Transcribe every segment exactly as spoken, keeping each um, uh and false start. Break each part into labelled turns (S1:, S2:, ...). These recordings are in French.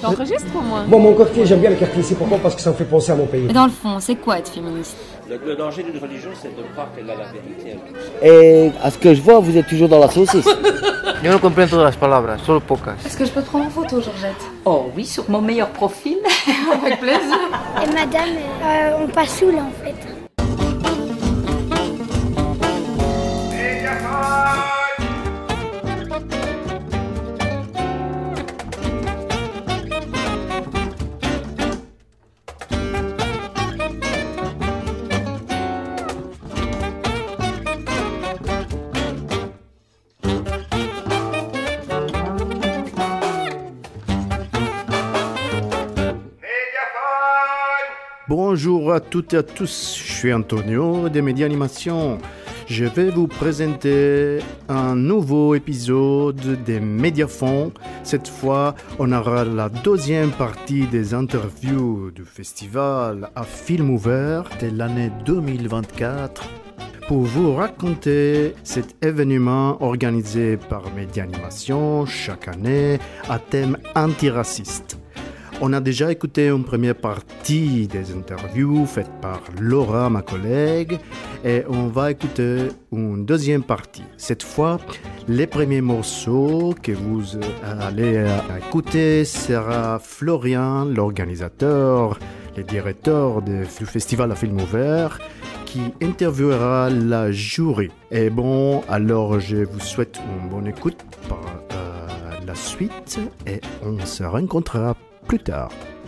S1: T'enregistres au moins?
S2: Moi, mon quartier, j'aime bien le quartier ici. Pourquoi? Parce que ça me fait penser à mon pays.
S3: Et dans le fond, c'est quoi être féministe?
S4: Le, le danger d'une religion, c'est de croire qu'elle a la vérité.
S5: Et à ce que je vois, vous êtes toujours dans la saucisse.
S6: Yo no comprendo todas las palabras, solo pocas.
S1: Est-ce que je peux te prendre en photo, Georgette?
S7: Oh oui, sur mon meilleur profil.
S1: Avec plaisir.
S8: Et madame, euh, on passe où là en fait?
S9: Bonjour à toutes et à tous, je suis Antonio de Média Animation. Je vais vous présenter un nouveau épisode des Médiafons. Cette fois, on aura la deuxième partie des interviews du festival à film ouvert de l'année deux mille vingt-quatre pour vous raconter cet événement organisé par Média Animation chaque année à thème antiraciste. On a déjà écouté une première partie des interviews faites par Laura, ma collègue, et on va écouter une deuxième partie. Cette fois, les premiers morceaux que vous allez écouter sera Florian, l'organisateur, le directeur du festival à film ouvert, qui interviewera la jury. Et bon, alors je vous souhaite une bonne écoute pour euh, la suite et on se rencontrera plus tard.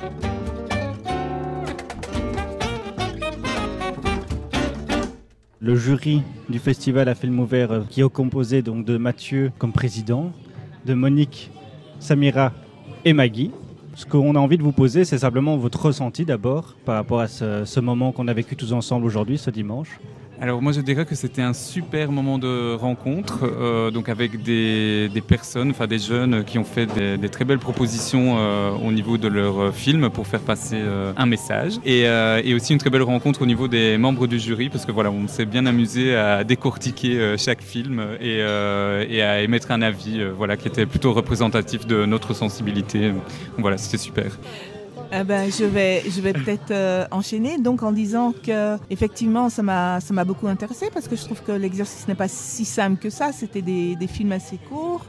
S10: Le jury du festival à film ouvert qui est composé donc de Mathieu comme président, de Monique, Samira et Maggie. Ce qu'on a envie de vous poser, c'est simplement votre ressenti d'abord par rapport à ce, ce moment qu'on a vécu tous ensemble aujourd'hui, ce dimanche.
S11: Alors moi je dirais que c'était un super moment de rencontre, euh, donc avec des, des personnes, enfin des jeunes qui ont fait des, des très belles propositions euh, au niveau de leur film pour faire passer euh, un message, et, euh, et aussi une très belle rencontre au niveau des membres du jury, parce que voilà, on s'est bien amusé à décortiquer euh, chaque film et, euh, et à émettre un avis, euh, voilà, qui était plutôt représentatif de notre sensibilité. Donc voilà, c'était super.
S12: Eh ben, je vais, je vais peut-être euh, enchaîner donc en disant que effectivement ça m'a, ça m'a beaucoup intéressé parce que je trouve que l'exercice n'est pas si simple que ça. C'était des, des films assez courts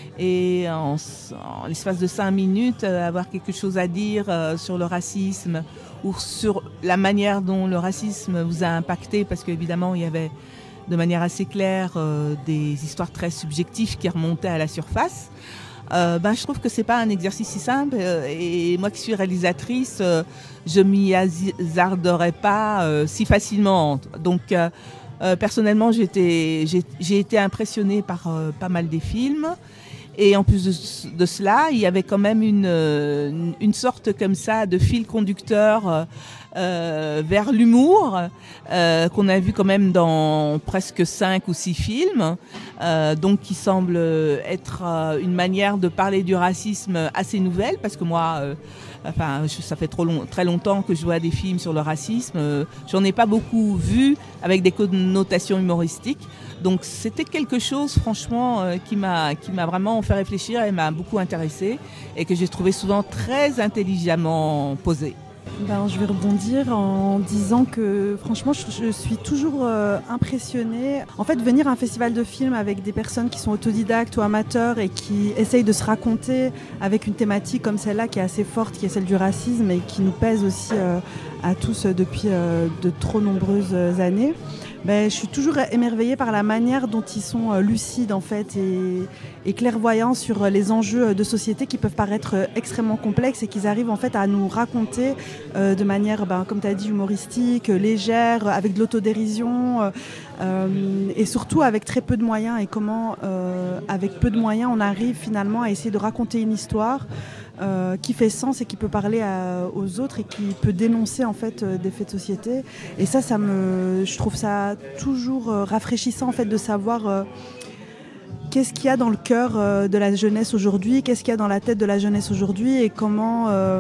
S12: et en, en l'espace de cinq minutes euh, avoir quelque chose à dire euh, sur le racisme ou sur la manière dont le racisme vous a impacté, parce qu'évidemment il y avait de manière assez claire euh, des histoires très subjectives qui remontaient à la surface. Euh, ben, je trouve que c'est pas un exercice si simple euh, et moi qui suis réalisatrice, euh, je m'y hasarderais pas euh, si facilement. Donc euh, euh, personnellement, j'étais, j'ai, j'ai été impressionnée par euh, pas mal des films, et en plus de, de cela, il y avait quand même une, une, une sorte comme ça de fil conducteur euh, euh, vers l'humour euh, qu'on a vu quand même dans presque cinq ou six films, euh, donc qui semble être euh, une manière de parler du racisme assez nouvelle, parce que moi, euh, enfin, je, ça fait trop long, très longtemps que je vois des films sur le racisme, euh, j'en ai pas beaucoup vu avec des connotations humoristiques. Donc c'était quelque chose franchement euh, qui m'a qui m'a vraiment fait réfléchir et m'a beaucoup intéressée et que j'ai trouvé souvent très intelligemment posé.
S13: Ben, je vais rebondir en disant que franchement je, je suis toujours euh, impressionnée. En fait, venir à un festival de films avec des personnes qui sont autodidactes ou amateurs et qui essayent de se raconter avec une thématique comme celle-là qui est assez forte, qui est celle du racisme et qui nous pèse aussi euh, à tous depuis euh, de trop nombreuses années. Ben, je suis toujours émerveillée par la manière dont ils sont euh, lucides en fait et, et clairvoyants sur euh, les enjeux de société qui peuvent paraître euh, extrêmement complexes et qu'ils arrivent en fait à nous raconter euh, de manière, ben, comme tu as dit, humoristique, euh, légère, avec de l'autodérision euh, euh, et surtout avec très peu de moyens, et comment euh, avec peu de moyens on arrive finalement à essayer de raconter une histoire Euh, qui fait sens et qui peut parler à, aux autres et qui peut dénoncer en fait euh, des faits de société. Et ça, ça me, je trouve ça toujours euh, rafraîchissant en fait de savoir euh, qu'est-ce qu'il y a dans le cœur euh, de la jeunesse aujourd'hui, qu'est-ce qu'il y a dans la tête de la jeunesse aujourd'hui, et comment euh,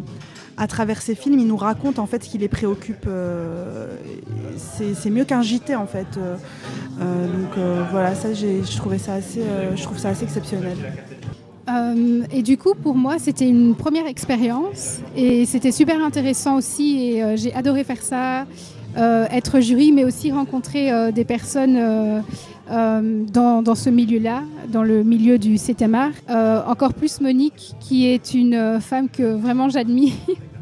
S13: à travers ces films, ils nous racontent en fait ce qui les préoccupe. Euh, c'est, c'est mieux qu'un J T en fait. Euh, euh, donc euh, voilà, ça j'ai, je trouvais ça assez, euh, je trouve ça assez exceptionnel.
S14: Euh, et du coup, pour moi, c'était une première expérience et c'était super intéressant aussi et euh, j'ai adoré faire ça, euh, être jury, mais aussi rencontrer euh, des personnes euh, euh, dans, dans ce milieu-là, dans le milieu du sept art. Euh, encore plus Monique, qui est une euh, femme que vraiment j'admire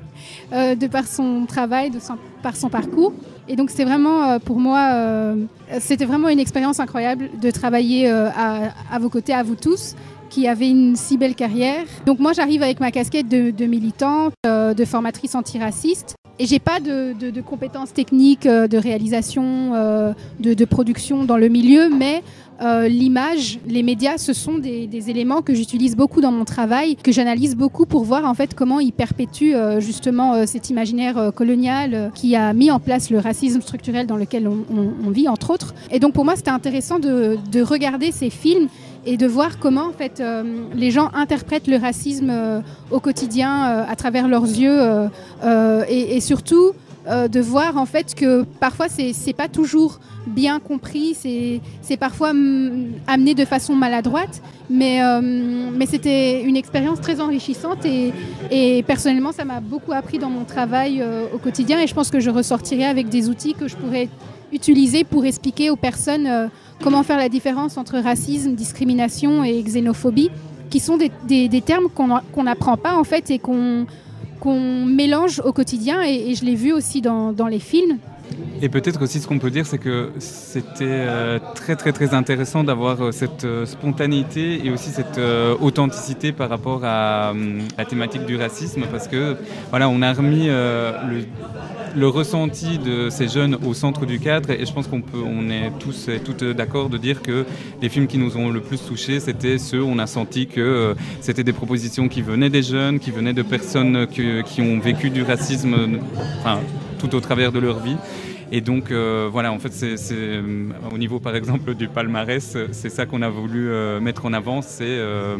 S14: euh, de par son travail, de son, par son parcours. Et donc, c'est vraiment, euh, pour moi, euh, c'était vraiment une expérience incroyable de travailler euh, à, à vos côtés, à vous tous, qui avait une si belle carrière. Donc moi, j'arrive avec ma casquette de, de militante, euh, de formatrice antiraciste. Et j'ai pas de, de, de compétences techniques, euh, de réalisation, euh, de, de production dans le milieu, mais euh, l'image, les médias, ce sont des, des éléments que j'utilise beaucoup dans mon travail, que j'analyse beaucoup pour voir en fait comment ils perpétuent euh, justement euh, cet imaginaire euh, colonial euh, qui a mis en place le racisme structurel dans lequel on, on, on vit, entre autres. Et donc pour moi, c'était intéressant de, de regarder ces films et de voir comment en fait, euh, les gens interprètent le racisme euh, au quotidien euh, à travers leurs yeux euh, euh, et, et surtout euh, de voir en fait que parfois c'est, c'est pas toujours bien compris, c'est, c'est parfois mm, amené de façon maladroite, mais, euh, mais c'était une expérience très enrichissante et, et personnellement ça m'a beaucoup appris dans mon travail euh, au quotidien et je pense que je ressortirai avec des outils que je pourrais utiliser pour expliquer aux personnes euh, comment faire la différence entre racisme, discrimination et xénophobie, qui sont des, des, des termes qu'on n'apprend pas en fait et qu'on, qu'on mélange au quotidien et, et je l'ai vu aussi dans, dans les films.
S11: Et peut-être aussi ce qu'on peut dire, c'est que c'était euh, très très très intéressant d'avoir euh, cette euh, spontanéité et aussi cette euh, authenticité par rapport à euh, la thématique du racisme, parce que voilà, on a remis euh, le le ressenti de ces jeunes au centre du cadre et je pense qu'on peut, on est tous et toutes d'accord de dire que les films qui nous ont le plus touchés, c'était ceux où on a senti que euh, c'était des propositions qui venaient des jeunes, qui venaient de personnes que, qui ont vécu du racisme enfin, tout au travers de leur vie. Et donc euh, voilà, en fait, c'est, c'est, euh, au niveau par exemple du palmarès, c'est ça qu'on a voulu euh, mettre en avant, c'est euh,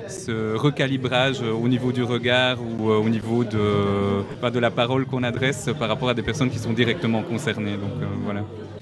S11: ce recalibrage au niveau du regard ou euh, au niveau de, pas de la parole qu'on adresse par rapport à des personnes qui sont directement concernées. Donc euh, voilà.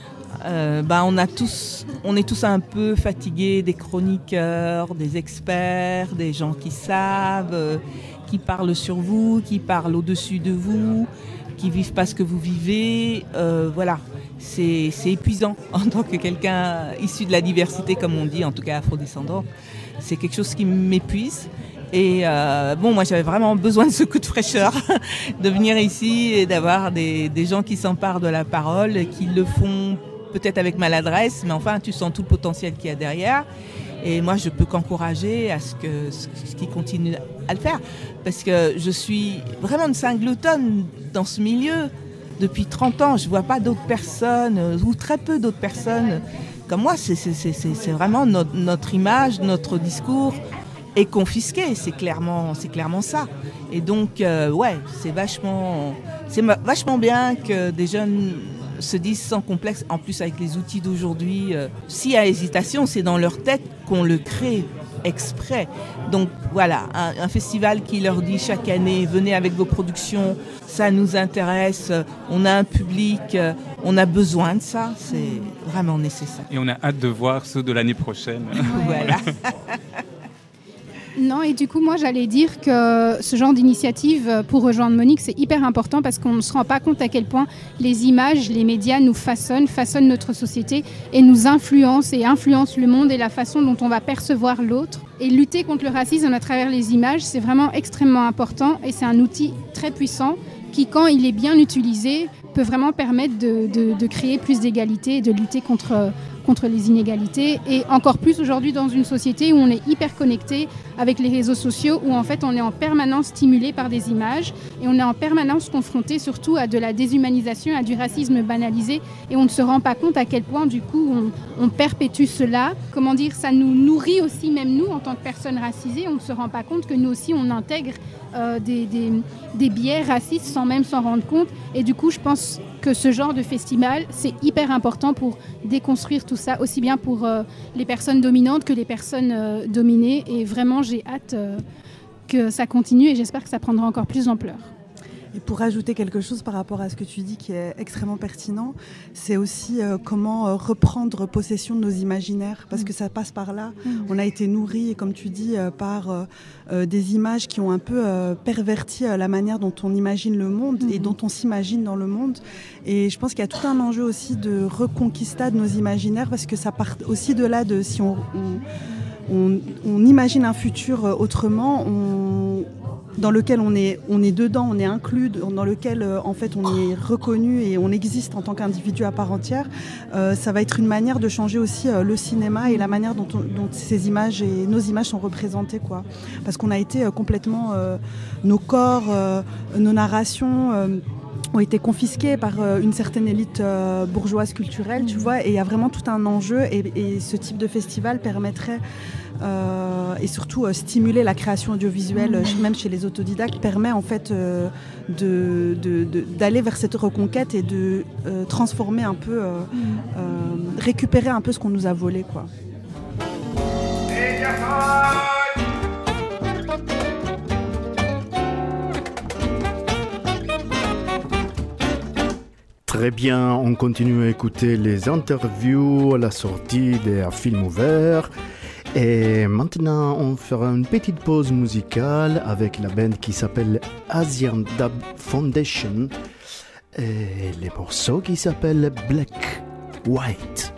S12: Euh, bah, on, a tous, on est tous un peu fatigués des chroniqueurs, des experts, des gens qui savent, euh, qui parlent sur vous, qui parlent au-dessus de vous, qui vivent pas ce que vous vivez. Euh, voilà, c'est, c'est épuisant en tant que quelqu'un issu de la diversité, comme on dit, en tout cas afrodescendant. C'est quelque chose qui m'épuise. Et euh, bon, moi, j'avais vraiment besoin de ce coup de fraîcheur, de venir ici et d'avoir des, des gens qui s'emparent de la parole, qui le font peut-être avec maladresse, mais enfin, tu sens tout le potentiel qu'il y a derrière. Et moi, je peux qu'encourager à ce, que, ce qu'ils continuent à le faire. Parce que je suis vraiment une singletonne dans ce milieu. Depuis trente ans, je ne vois pas d'autres personnes, ou très peu d'autres personnes comme moi. C'est, c'est, c'est, c'est vraiment notre, notre image, notre discours est confisqué. C'est clairement, c'est clairement ça. Et donc, euh, ouais, c'est vachement, c'est vachement bien que des jeunes se disent sans complexe, en plus avec les outils d'aujourd'hui, euh, s'il y a hésitation, c'est dans leur tête qu'on le crée exprès. Donc voilà, un, un festival qui leur dit chaque année, venez avec vos productions, ça nous intéresse, on a un public, on a besoin de ça, c'est vraiment nécessaire.
S11: Et on a hâte de voir ceux de l'année prochaine.
S12: Voilà.
S14: Non, et du coup, moi, j'allais dire que ce genre d'initiative pour rejoindre Monique, c'est hyper important parce qu'on ne se rend pas compte à quel point les images, les médias nous façonnent, façonnent notre société et nous influencent et influencent le monde et la façon dont on va percevoir l'autre. Et lutter contre le racisme à travers les images, c'est vraiment extrêmement important et c'est un outil très puissant qui, quand il est bien utilisé, peut vraiment permettre de, de, de créer plus d'égalité et de lutter contre, contre les inégalités. Et encore plus aujourd'hui dans une société où on est hyper connecté avec les réseaux sociaux, où en fait on est en permanence stimulé par des images et on est en permanence confronté surtout à de la déshumanisation, à du racisme banalisé et on ne se rend pas compte à quel point du coup on, on perpétue cela. Comment dire, ça nous nourrit aussi, même nous en tant que personnes racisées, on ne se rend pas compte que nous aussi on intègre euh, des, des, des biais racistes sans même s'en rendre compte. Et du coup je pense que ce genre de festival, c'est hyper important pour déconstruire tout ça, aussi bien pour euh, les personnes dominantes que les personnes euh, dominées. Et vraiment, j'ai hâte euh, que ça continue et j'espère que ça prendra encore plus d'ampleur.
S13: Et pour ajouter quelque chose par rapport à ce que tu dis qui est extrêmement pertinent, c'est aussi euh, comment euh, reprendre possession de nos imaginaires, parce que ça passe par là. Mmh. On a été nourris, comme tu dis, euh, par euh, euh, des images qui ont un peu euh, perverti euh, la manière dont on imagine le monde mmh. et dont on s'imagine dans le monde. Et je pense qu'il y a tout un enjeu aussi de reconquista de nos imaginaires, parce que ça part aussi de là, de si on, on, on, on imagine un futur autrement, on... dans lequel on est, on est dedans, on est inclus, dans lequel euh, en fait on est reconnu et on existe en tant qu'individu à part entière, euh, ça va être une manière de changer aussi euh, le cinéma et la manière dont, on, dont ces images et nos images sont représentées, quoi. Parce qu'on a été euh, complètement, euh, nos corps, euh, nos narrations euh, ont été confisqués par euh, une certaine élite euh, bourgeoise culturelle, tu vois, et il y a vraiment tout un enjeu et, et ce type de festival permettrait Euh, et surtout euh, stimuler la création audiovisuelle, mmh. même chez les autodidactes, permet en fait euh, de, de, de, d'aller vers cette reconquête et de euh, transformer un peu, euh, mmh. euh, récupérer un peu ce qu'on nous a volé, quoi.
S9: Très bien, on continue à écouter les interviews à la sortie des films ouverts. Et maintenant, on fera une petite pause musicale avec la band qui s'appelle Asian Dub Foundation et les morceaux qui s'appellent Black, White.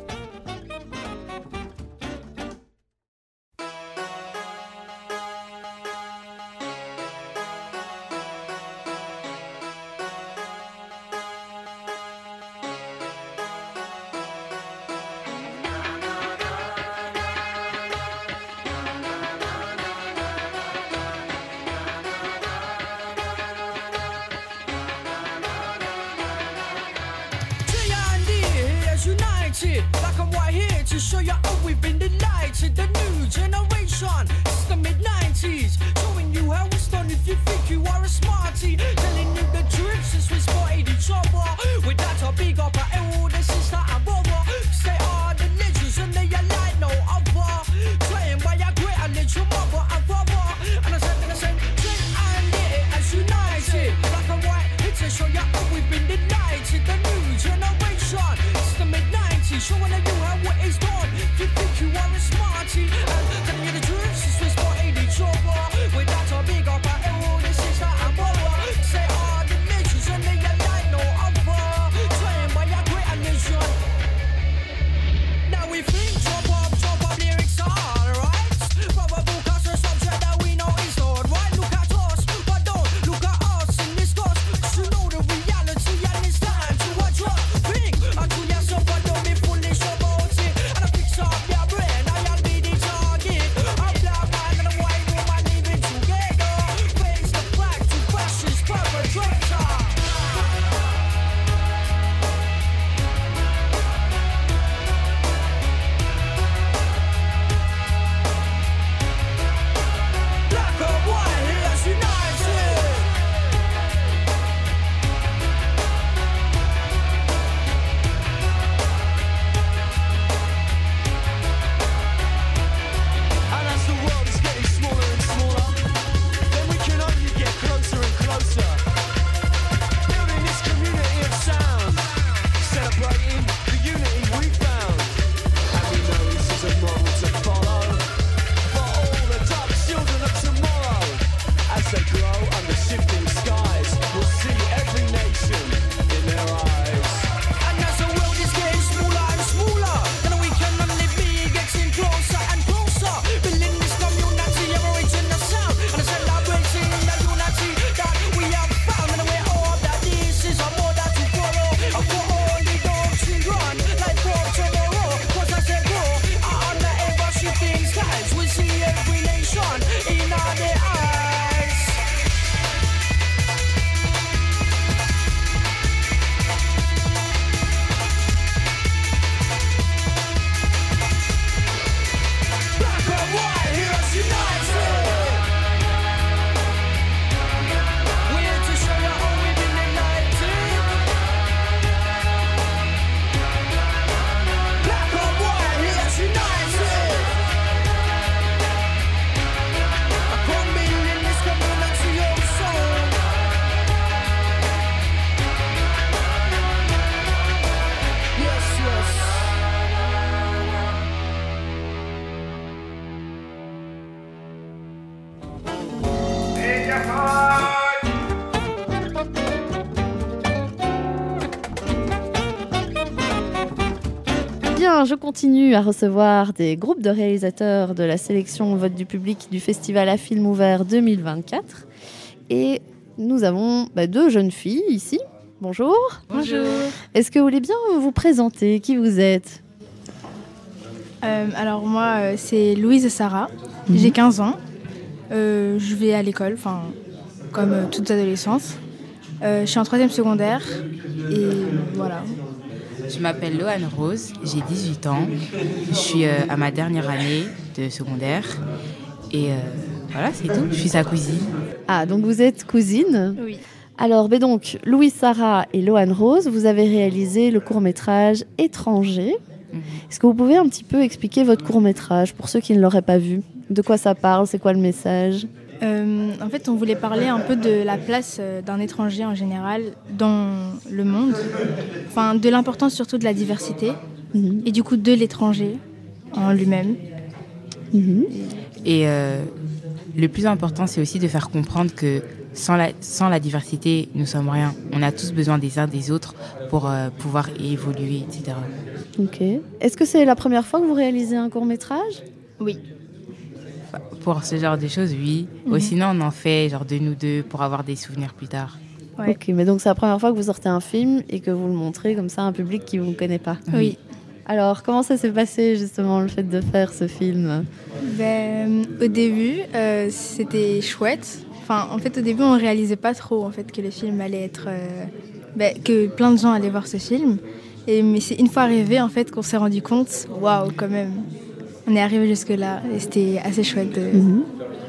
S15: Black and white here to show you how we've been delighted. The new generation, it's the mid nineties, showing you how it's done if you think you are a smarty. Telling you the truth since we spotted each other. With that to big up our elder sister and brother. Cause they are the legends and they are like no other. Trained by a great and little mother and father. And I said to the same, drink and get it as united. Black and white here to show you how we've been delighted. The new generation, it's the mid nineties, showing you how what is done. If you think you are a smarty, and telling you the truth since we spotted each other. With that
S16: bien, je continue à recevoir des groupes de réalisateurs de la sélection vote du public du Festival à film ouvert deux mille vingt-quatre. Et nous avons bah, deux jeunes filles ici. Bonjour.
S17: Bonjour.
S16: Est-ce que vous voulez bien vous présenter? Qui vous êtes?
S17: euh, Alors moi, euh, c'est Louise et Sarah. Mmh. J'ai quinze ans. Euh, je vais à l'école, enfin, comme euh, toutes adolescentes. Euh, je suis en troisième secondaire. Et voilà.
S18: Je m'appelle Loane Rose, j'ai dix-huit ans. Je suis euh, à ma dernière année de secondaire. Et euh, voilà, c'est tout. Je suis sa cousine.
S16: Ah, donc vous êtes cousine?
S17: Oui.
S16: Alors, ben donc, Louise Sarah et Loane Rose, vous avez réalisé le court-métrage Étranger. Mmh. Est-ce que vous pouvez un petit peu expliquer votre court-métrage pour ceux qui ne l'auraient pas vu? De quoi ça parle? C'est quoi le message?
S17: Euh, en fait, on voulait parler un peu de la place d'un étranger en général dans le monde, enfin de l'importance surtout de la diversité mmh. et du coup de l'étranger en lui-même.
S16: Mmh.
S18: Et euh, le plus important, c'est aussi de faire comprendre que sans la, sans la diversité, nous sommes rien. On a tous besoin des uns des autres pour euh, pouvoir évoluer, et cetera.
S16: Ok. Est-ce que c'est la première fois que vous réalisez un court-métrage?
S17: Oui.
S18: Pour ce genre de choses, oui. Mm-hmm. Ou sinon, on en fait genre de nous deux pour avoir des souvenirs plus tard.
S16: Ouais. Ok, mais donc c'est la première fois que vous sortez un film et que vous le montrez comme ça à un public qui ne vous connaît pas.
S17: Oui.
S16: Alors, comment ça s'est passé justement le fait de faire ce film?
S17: Ben, au début, euh, c'était chouette. Enfin, en fait, au début, on ne réalisait pas trop en fait, que le film allait être... Euh, ben, que plein de gens allaient voir ce film. Et, mais c'est une fois arrivé en fait, qu'on s'est rendu compte, waouh, quand même. On est arrivé jusque-là et c'était assez chouette. De...
S16: Mmh.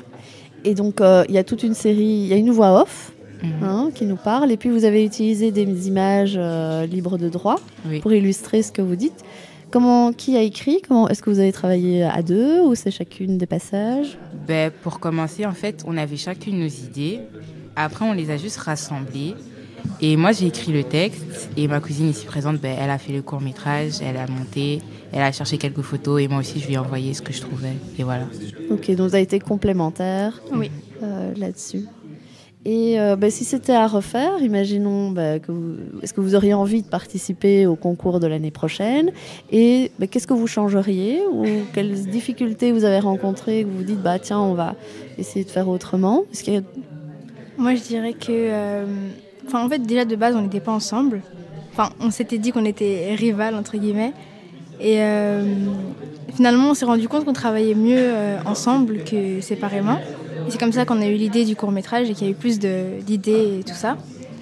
S16: Et donc, il euh, y a toute une série, il y a une voix off mmh. hein, qui nous parle. Et puis, vous avez utilisé des images euh, libres de droit oui. pour illustrer ce que vous dites. Comment, qui a écrit? Comment, est-ce que vous avez travaillé à deux ou c'est chacune des passages?
S18: Ben, pour commencer, en fait, on avait chacune nos idées. Après, on les a juste rassemblées. Et moi, j'ai écrit le texte. Et ma cousine ici présente, ben, elle a fait le court-métrage, elle a monté, elle a cherché quelques photos. Et moi aussi, je lui ai envoyé ce que je trouvais. Et voilà.
S16: Ok, donc vous avez été complémentaires
S17: oui.
S16: euh, là-dessus. Et euh, bah, si c'était à refaire, imaginons, bah, que vous, est-ce que vous auriez envie de participer au concours de l'année prochaine? Et bah, qu'est-ce que vous changeriez? Ou quelles difficultés vous avez rencontrées que vous vous dites, bah, tiens, on va essayer de faire autrement? Est-ce qu'il y a...
S17: Moi, je dirais que... Euh, en fait, déjà, de base, on n'était pas ensemble. Enfin, on s'était dit qu'on était rivales, entre guillemets. Et euh, finalement, on s'est rendu compte qu'on travaillait mieux euh, ensemble que séparément. Et c'est comme ça qu'on a eu l'idée du court-métrage et qu'il y a eu plus de, d'idées et tout ça.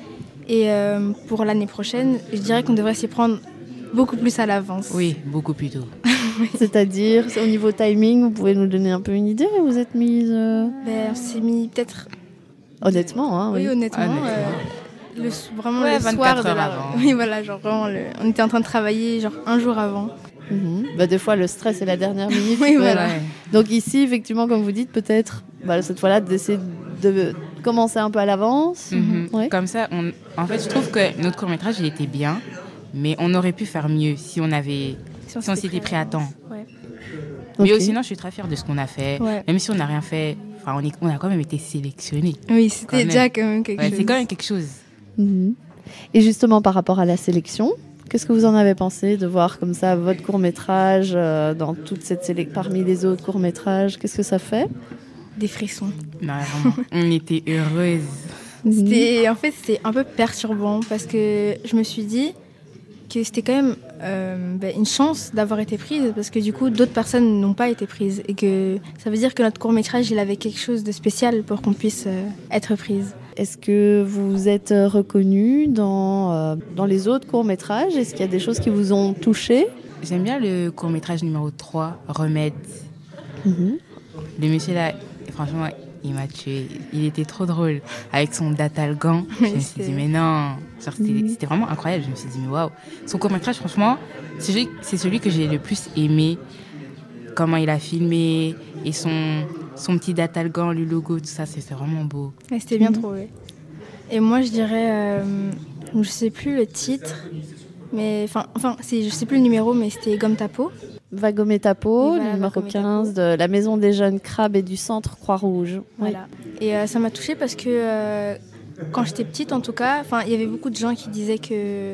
S17: Et euh, pour l'année prochaine, je dirais qu'on devrait s'y prendre beaucoup plus à l'avance.
S18: Oui, beaucoup plus tôt.
S16: C'est-à-dire, au niveau timing, vous pouvez nous donner un peu une idée? Vous êtes mise... Euh...
S17: Ben, on s'est mis peut-être...
S16: Honnêtement, hein, oui.
S17: Oui, honnêtement.
S18: honnêtement.
S17: Euh, le, vraiment
S18: ouais,
S17: le soir de
S18: heures
S17: la...
S18: avant.
S17: Oui, voilà, genre vraiment, le... on était en train de travailler genre un jour avant.
S16: Mmh. Bah, des fois, le stress est la dernière minute.
S17: Oui, voilà.
S16: Ouais. Donc ici, effectivement, comme vous dites, peut-être, bah, cette fois-là, d'essayer de commencer un peu à l'avance.
S18: Mmh.
S16: Ouais.
S18: Comme ça, on... en fait, je trouve que notre court-métrage, il était bien, mais on aurait pu faire mieux si on avait, si on, si on s'était pris à temps.
S17: Ouais.
S18: Mais
S16: okay.
S18: sinon, je suis très fière de ce qu'on a fait.
S17: Ouais.
S18: Même si on n'a rien fait, enfin, on, est... on a quand même été sélectionnés.
S17: Oui, c'était quand déjà quand même quelque
S18: ouais,
S17: chose.
S18: C'est quand même quelque chose.
S16: Mmh. Et justement, par rapport à la sélection, qu'est-ce que vous en avez pensé de voir comme ça votre court-métrage euh, dans toute cette sélection parmi les autres courts-métrages? Qu'est-ce que ça fait?
S17: Des frissons.
S18: Non, vraiment, on était heureuses.
S17: C'était, en fait, c'était un peu perturbant parce que je me suis dit que c'était quand même euh, ben, une chance d'avoir été prise parce que du coup, d'autres personnes n'ont pas été prises et que ça veut dire que notre court-métrage, il avait quelque chose de spécial pour qu'on puisse euh, être prise.
S16: Est-ce que vous êtes reconnu dans, euh, dans les autres courts-métrages? Est-ce qu'il y a des choses qui vous ont touché?
S18: J'aime bien le court-métrage numéro trois, Remède.
S16: Mm-hmm.
S18: Le monsieur là, franchement, il m'a tué. Il était trop drôle. Avec son datalgan, je me suis dit, mais non. Genre, c'était, mm-hmm. c'était vraiment incroyable. Je me suis dit, mais waouh. Son court-métrage, franchement, c'est celui, c'est celui que j'ai le plus aimé. Comment il a filmé et son... son petit datalgan, le logo, tout ça, c'était vraiment beau.
S17: Ouais, c'était bien mmh. trouvé. Et moi, je dirais, euh, je sais plus le titre, mais enfin, enfin, c'est, je sais plus le numéro, mais c'était Gomme ta peau.
S16: Va gommer ta peau,
S17: voilà,
S16: le numéro quinze de la Maison des Jeunes Crabes et du Centre Croix-Rouge.
S17: Voilà. Oui. Et euh, ça m'a touchée parce que euh, quand j'étais petite, en tout cas, enfin, il y avait beaucoup de gens qui disaient que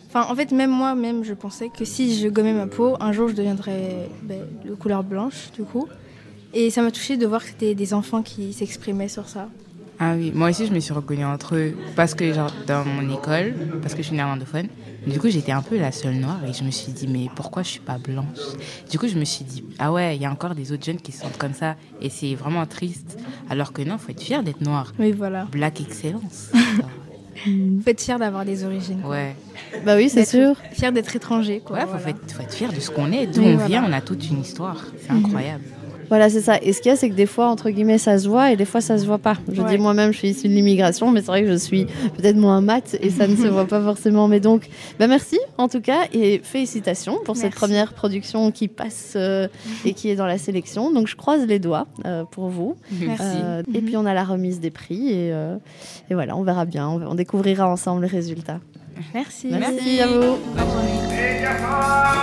S17: Enfin, en fait, même moi, même, je pensais que si je gommais ma peau, un jour, je deviendrais ben, de couleur blanche, du coup. Et ça m'a touchée de voir que c'était des enfants qui s'exprimaient sur ça.
S18: Ah oui, moi aussi je me suis reconnue entre eux parce que genre dans mon école, parce que je suis néerlandophone, du coup j'étais un peu la seule noire et je me suis dit mais pourquoi je suis pas blanche? Du coup je me suis dit ah ouais, il y a encore des autres jeunes qui se sentent comme ça et c'est vraiment triste. Alors que non, faut être fier d'être noir.
S17: Oui, voilà.
S18: Black excellence.
S17: Faut être fier d'avoir des origines. Quoi.
S18: Ouais.
S16: Bah oui, c'est sûr.
S17: Fier d'être étranger. Quoi,
S18: ouais, faut,
S17: voilà.
S18: être, faut être fier de ce qu'on est, d'où
S16: Oui,
S18: on
S16: voilà.
S18: vient, on a toute une histoire. C'est incroyable.
S16: Voilà, c'est ça. Et ce qu'il y a, c'est que des fois, entre guillemets, ça se voit et des fois, ça se voit pas. Je
S17: Ouais.
S16: dis moi-même, je suis issue de l'immigration, mais c'est vrai que je suis peut-être moins maths et ça ne se voit pas forcément. Mais donc, bah merci en tout cas et félicitations pour cette
S17: Merci.
S16: première production qui passe euh, et qui est dans la sélection. Donc, je croise les doigts euh, pour vous.
S17: Merci.
S16: Euh, et puis, on a la remise des prix et, euh, et voilà, on verra bien. On, on découvrira ensemble les résultats.
S17: Merci.
S16: Merci,
S17: Merci.
S16: à vous.
S18: Bonne journée.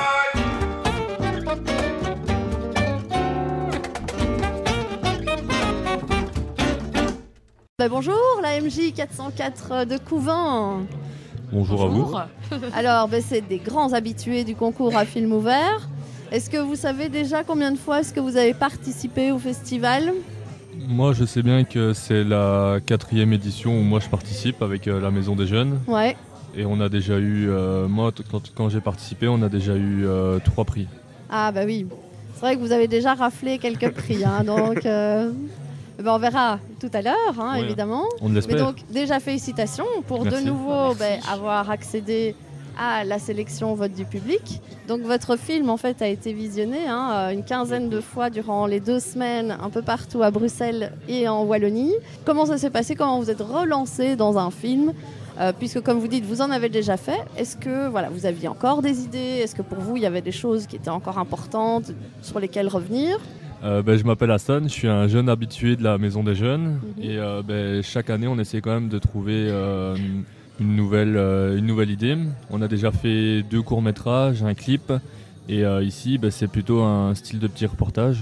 S16: Bah, bonjour, la M J quatre cent quatre de Couvent.
S19: Bonjour, à vous.
S16: Alors, bah, c'est des grands habitués du concours à film ouvert. Est-ce que vous savez déjà combien de fois est-ce que vous avez participé au festival?
S19: Moi, je sais bien que c'est la quatrième édition où moi je participe avec euh, la Maison des Jeunes.
S16: Ouais.
S19: Et on a déjà eu, euh, moi, t- quand, quand j'ai participé, on a déjà eu euh, trois prix.
S16: Ah bah oui. C'est vrai que vous avez déjà raflé quelques prix, hein, donc euh, ben, on verra tout à l'heure, hein,
S19: Ouais,
S16: évidemment.
S19: on l'espère.
S16: Mais donc déjà félicitations pour
S19: Merci.
S16: de nouveau ben, avoir accédé à la sélection vote du public. Donc votre film en fait a été visionné hein, une quinzaine de fois durant les deux semaines un peu partout à Bruxelles et en Wallonie. Comment ça s'est passé? Comment vous êtes relancé dans un film? Euh, puisque comme vous dites, vous en avez déjà fait. Est-ce que voilà, vous aviez encore des idées? Est-ce que pour vous, il y avait des choses qui étaient encore importantes sur lesquelles revenir?
S19: Euh, ben, je m'appelle Hassan, je suis un jeune habitué de la Maison des Jeunes. Et euh, ben, chaque année, on essaie quand même de trouver euh, une, nouvelle, euh, une nouvelle idée. On a déjà fait deux courts-métrages, un clip. Et euh, ici, ben, c'est plutôt un style de petit reportage.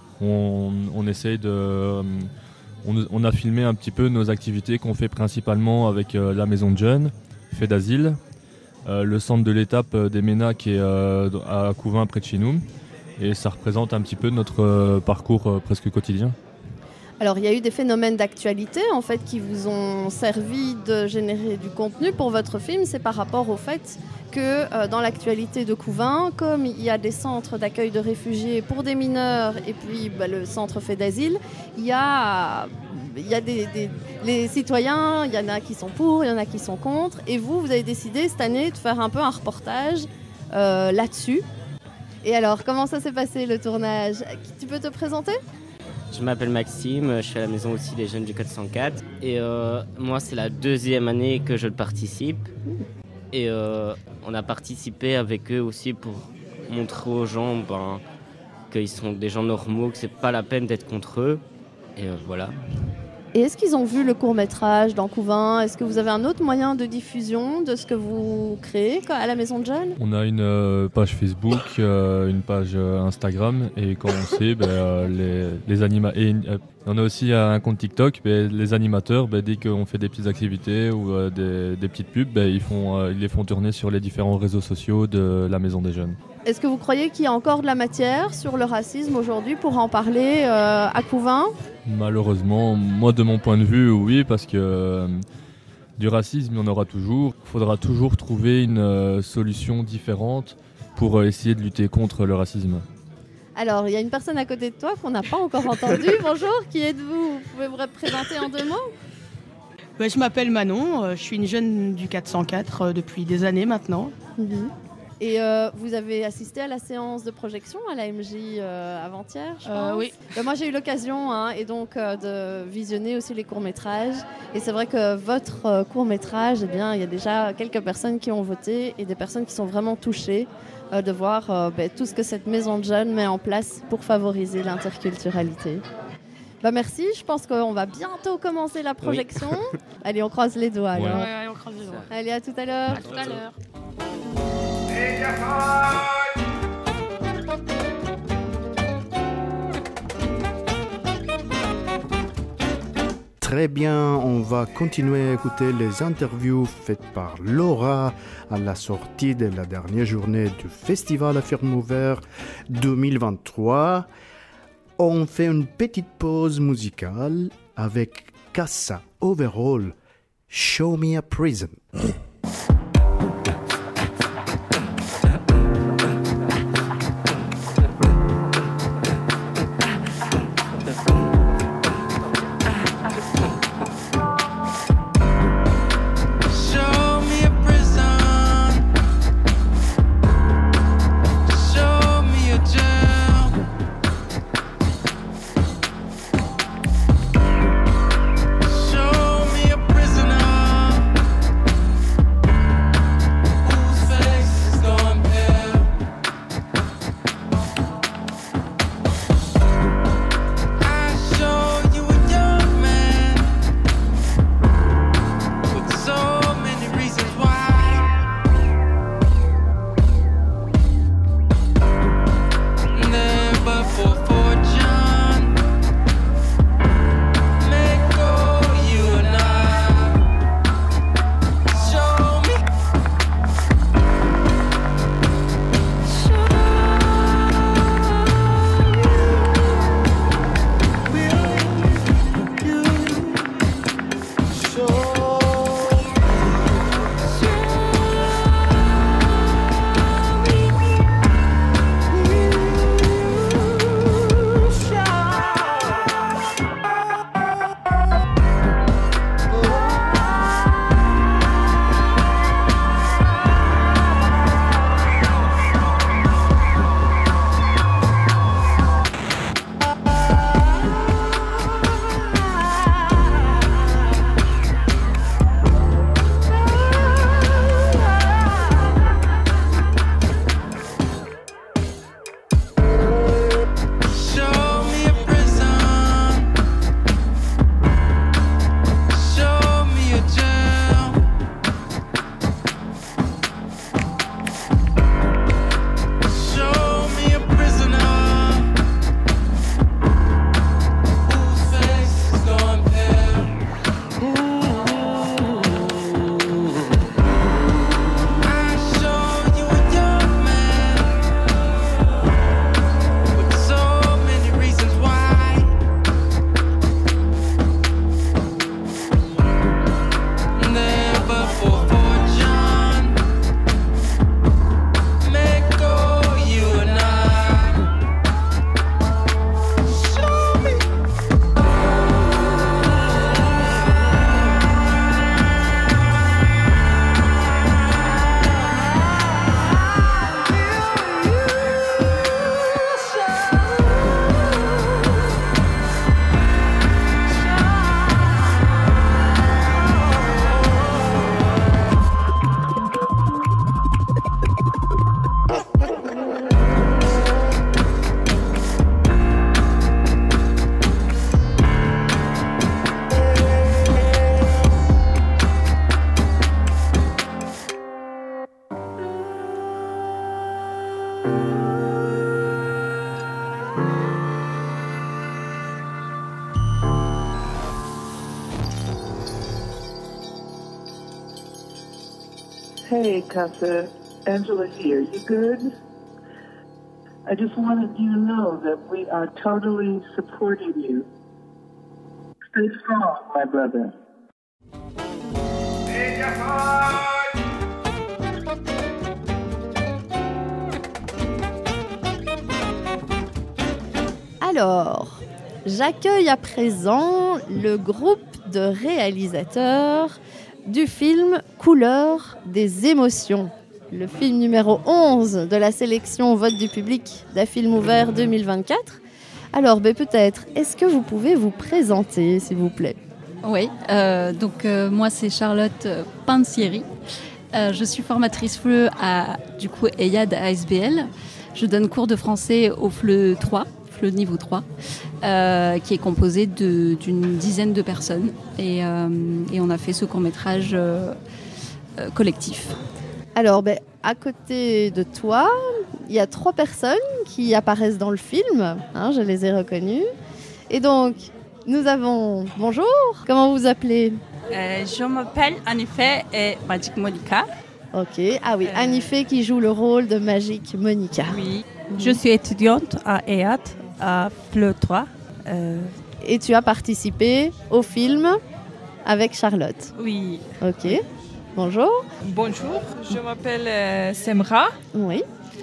S19: On, on essaye de... euh, On, on a filmé un petit peu nos activités qu'on fait principalement avec euh, la Maison de Jeunes, Fait d'Asile, euh, le centre de l'étape euh, des Ménas qui est euh, à Couvin près de chez nous. Et ça représente un petit peu notre euh, parcours euh, presque quotidien.
S16: Alors, il y a eu des phénomènes d'actualité en fait qui vous ont servi de générer du contenu pour votre film. C'est par rapport au fait que euh, dans l'actualité de Couvin, comme il y a des centres d'accueil de réfugiés pour des mineurs et puis bah, le centre Fait d'Asile, il y a, il y a des, des les citoyens, il y en a qui sont pour, il y en a qui sont contre. Et vous, vous avez décidé cette année de faire un peu un reportage euh, là-dessus. Et alors, comment ça s'est passé le tournage? Tu peux te présenter?
S20: Je m'appelle Maxime, je suis à la maison aussi des jeunes du quatre cent quatre. Et euh, moi, c'est la deuxième année que je participe. Et euh, on a participé avec eux aussi pour montrer aux gens ben, qu'ils sont des gens normaux, que c'est pas la peine d'être contre eux. Et euh, voilà.
S16: Et est-ce qu'ils ont vu le court-métrage dans Couvin? Est-ce que vous avez un autre moyen de diffusion de ce que vous créez à la Maison de Jeunes?
S19: On a une euh, page Facebook, euh, une page euh, Instagram et quand on sait, ben, euh, les, les animateurs... Euh, on a aussi euh, un compte TikTok, ben, les animateurs, ben, dès qu'on fait des petites activités ou euh, des, des petites pubs, ben, ils, font, euh, ils les font tourner sur les différents réseaux sociaux de la Maison des Jeunes.
S16: Est-ce que vous croyez qu'il y a encore de la matière sur le racisme aujourd'hui pour en parler euh, à Couvin?
S19: Malheureusement, moi de mon point de vue, oui, parce que euh, du racisme, il y en aura toujours. Il faudra toujours trouver une euh, solution différente pour euh, essayer de lutter contre le racisme.
S16: Alors, il y a une personne à côté de toi qu'on n'a pas encore entendue. Bonjour, qui êtes-vous? Vous pouvez vous présenter en deux mots?
S21: Ouais, je m'appelle Manon, euh, je suis une jeune du quatre cent quatre euh, depuis des années maintenant.
S16: Mm-hmm. Et euh, vous avez assisté à la séance de projection à la M J euh, avant-hier, je pense.
S21: Euh, oui.
S16: Ben, moi, j'ai eu l'occasion hein, et donc euh, de visionner aussi les courts-métrages. Et c'est vrai que votre euh, court-métrage, eh bien, il y a déjà quelques personnes qui ont voté et des personnes qui sont vraiment touchées euh, de voir euh, ben, tout ce que cette maison de jeunes met en place pour favoriser l'interculturalité. Bah merci, je pense qu'on va bientôt commencer la projection. Oui. Allez, on croise les doigts.
S21: Ouais.
S16: Alors.
S21: Ouais, ouais, on croise les doigts.
S16: Allez, à tout à l'heure.
S21: À tout à l'heure.
S9: Très bien, on va continuer à écouter les interviews faites par Laura à la sortie de la dernière journée du Festival à Film Ouvert deux mille vingt-trois. On fait une petite pause musicale avec Cassa Overall, Show Me a Prison.
S2: Hey, Casa. Angela here. You good? I just wanted you to know that we are totally supporting you. Stay strong, my brother.
S16: Alors, j'accueille à présent le groupe de réalisateurs du film Couleur des émotions, le film numéro onze de la sélection vote du public d'A Film Ouvert deux mille vingt-quatre. Alors, ben, peut-être, est-ce que vous pouvez vous présenter, s'il vous plaît?
S3: Oui, euh, donc euh, moi c'est Charlotte Pansieri. Euh, je suis formatrice F L E à du coup E Y A D A S B L. Je donne cours de français au F L E trois. Le niveau trois, euh, qui est composé de, d'une dizaine de personnes. Et, euh, et on a fait ce court-métrage euh, euh, collectif.
S16: Alors, ben, à côté de toi, il y a trois personnes qui apparaissent dans le film. Hein, je les ai reconnues. Et donc, Nous avons... Bonjour, comment vous appelez?
S4: Euh, je m'appelle Anifé et Magic Monica.
S16: Ok, ah oui, euh... Anifé qui joue le rôle de Magic Monica.
S4: Oui, mmh. Je suis étudiante à E A T, à F L E trois.
S16: Euh... Et tu as participé au film avec Charlotte?
S4: Oui.
S16: Ok, bonjour.
S22: Bonjour, je m'appelle euh, Semra.
S16: Oui.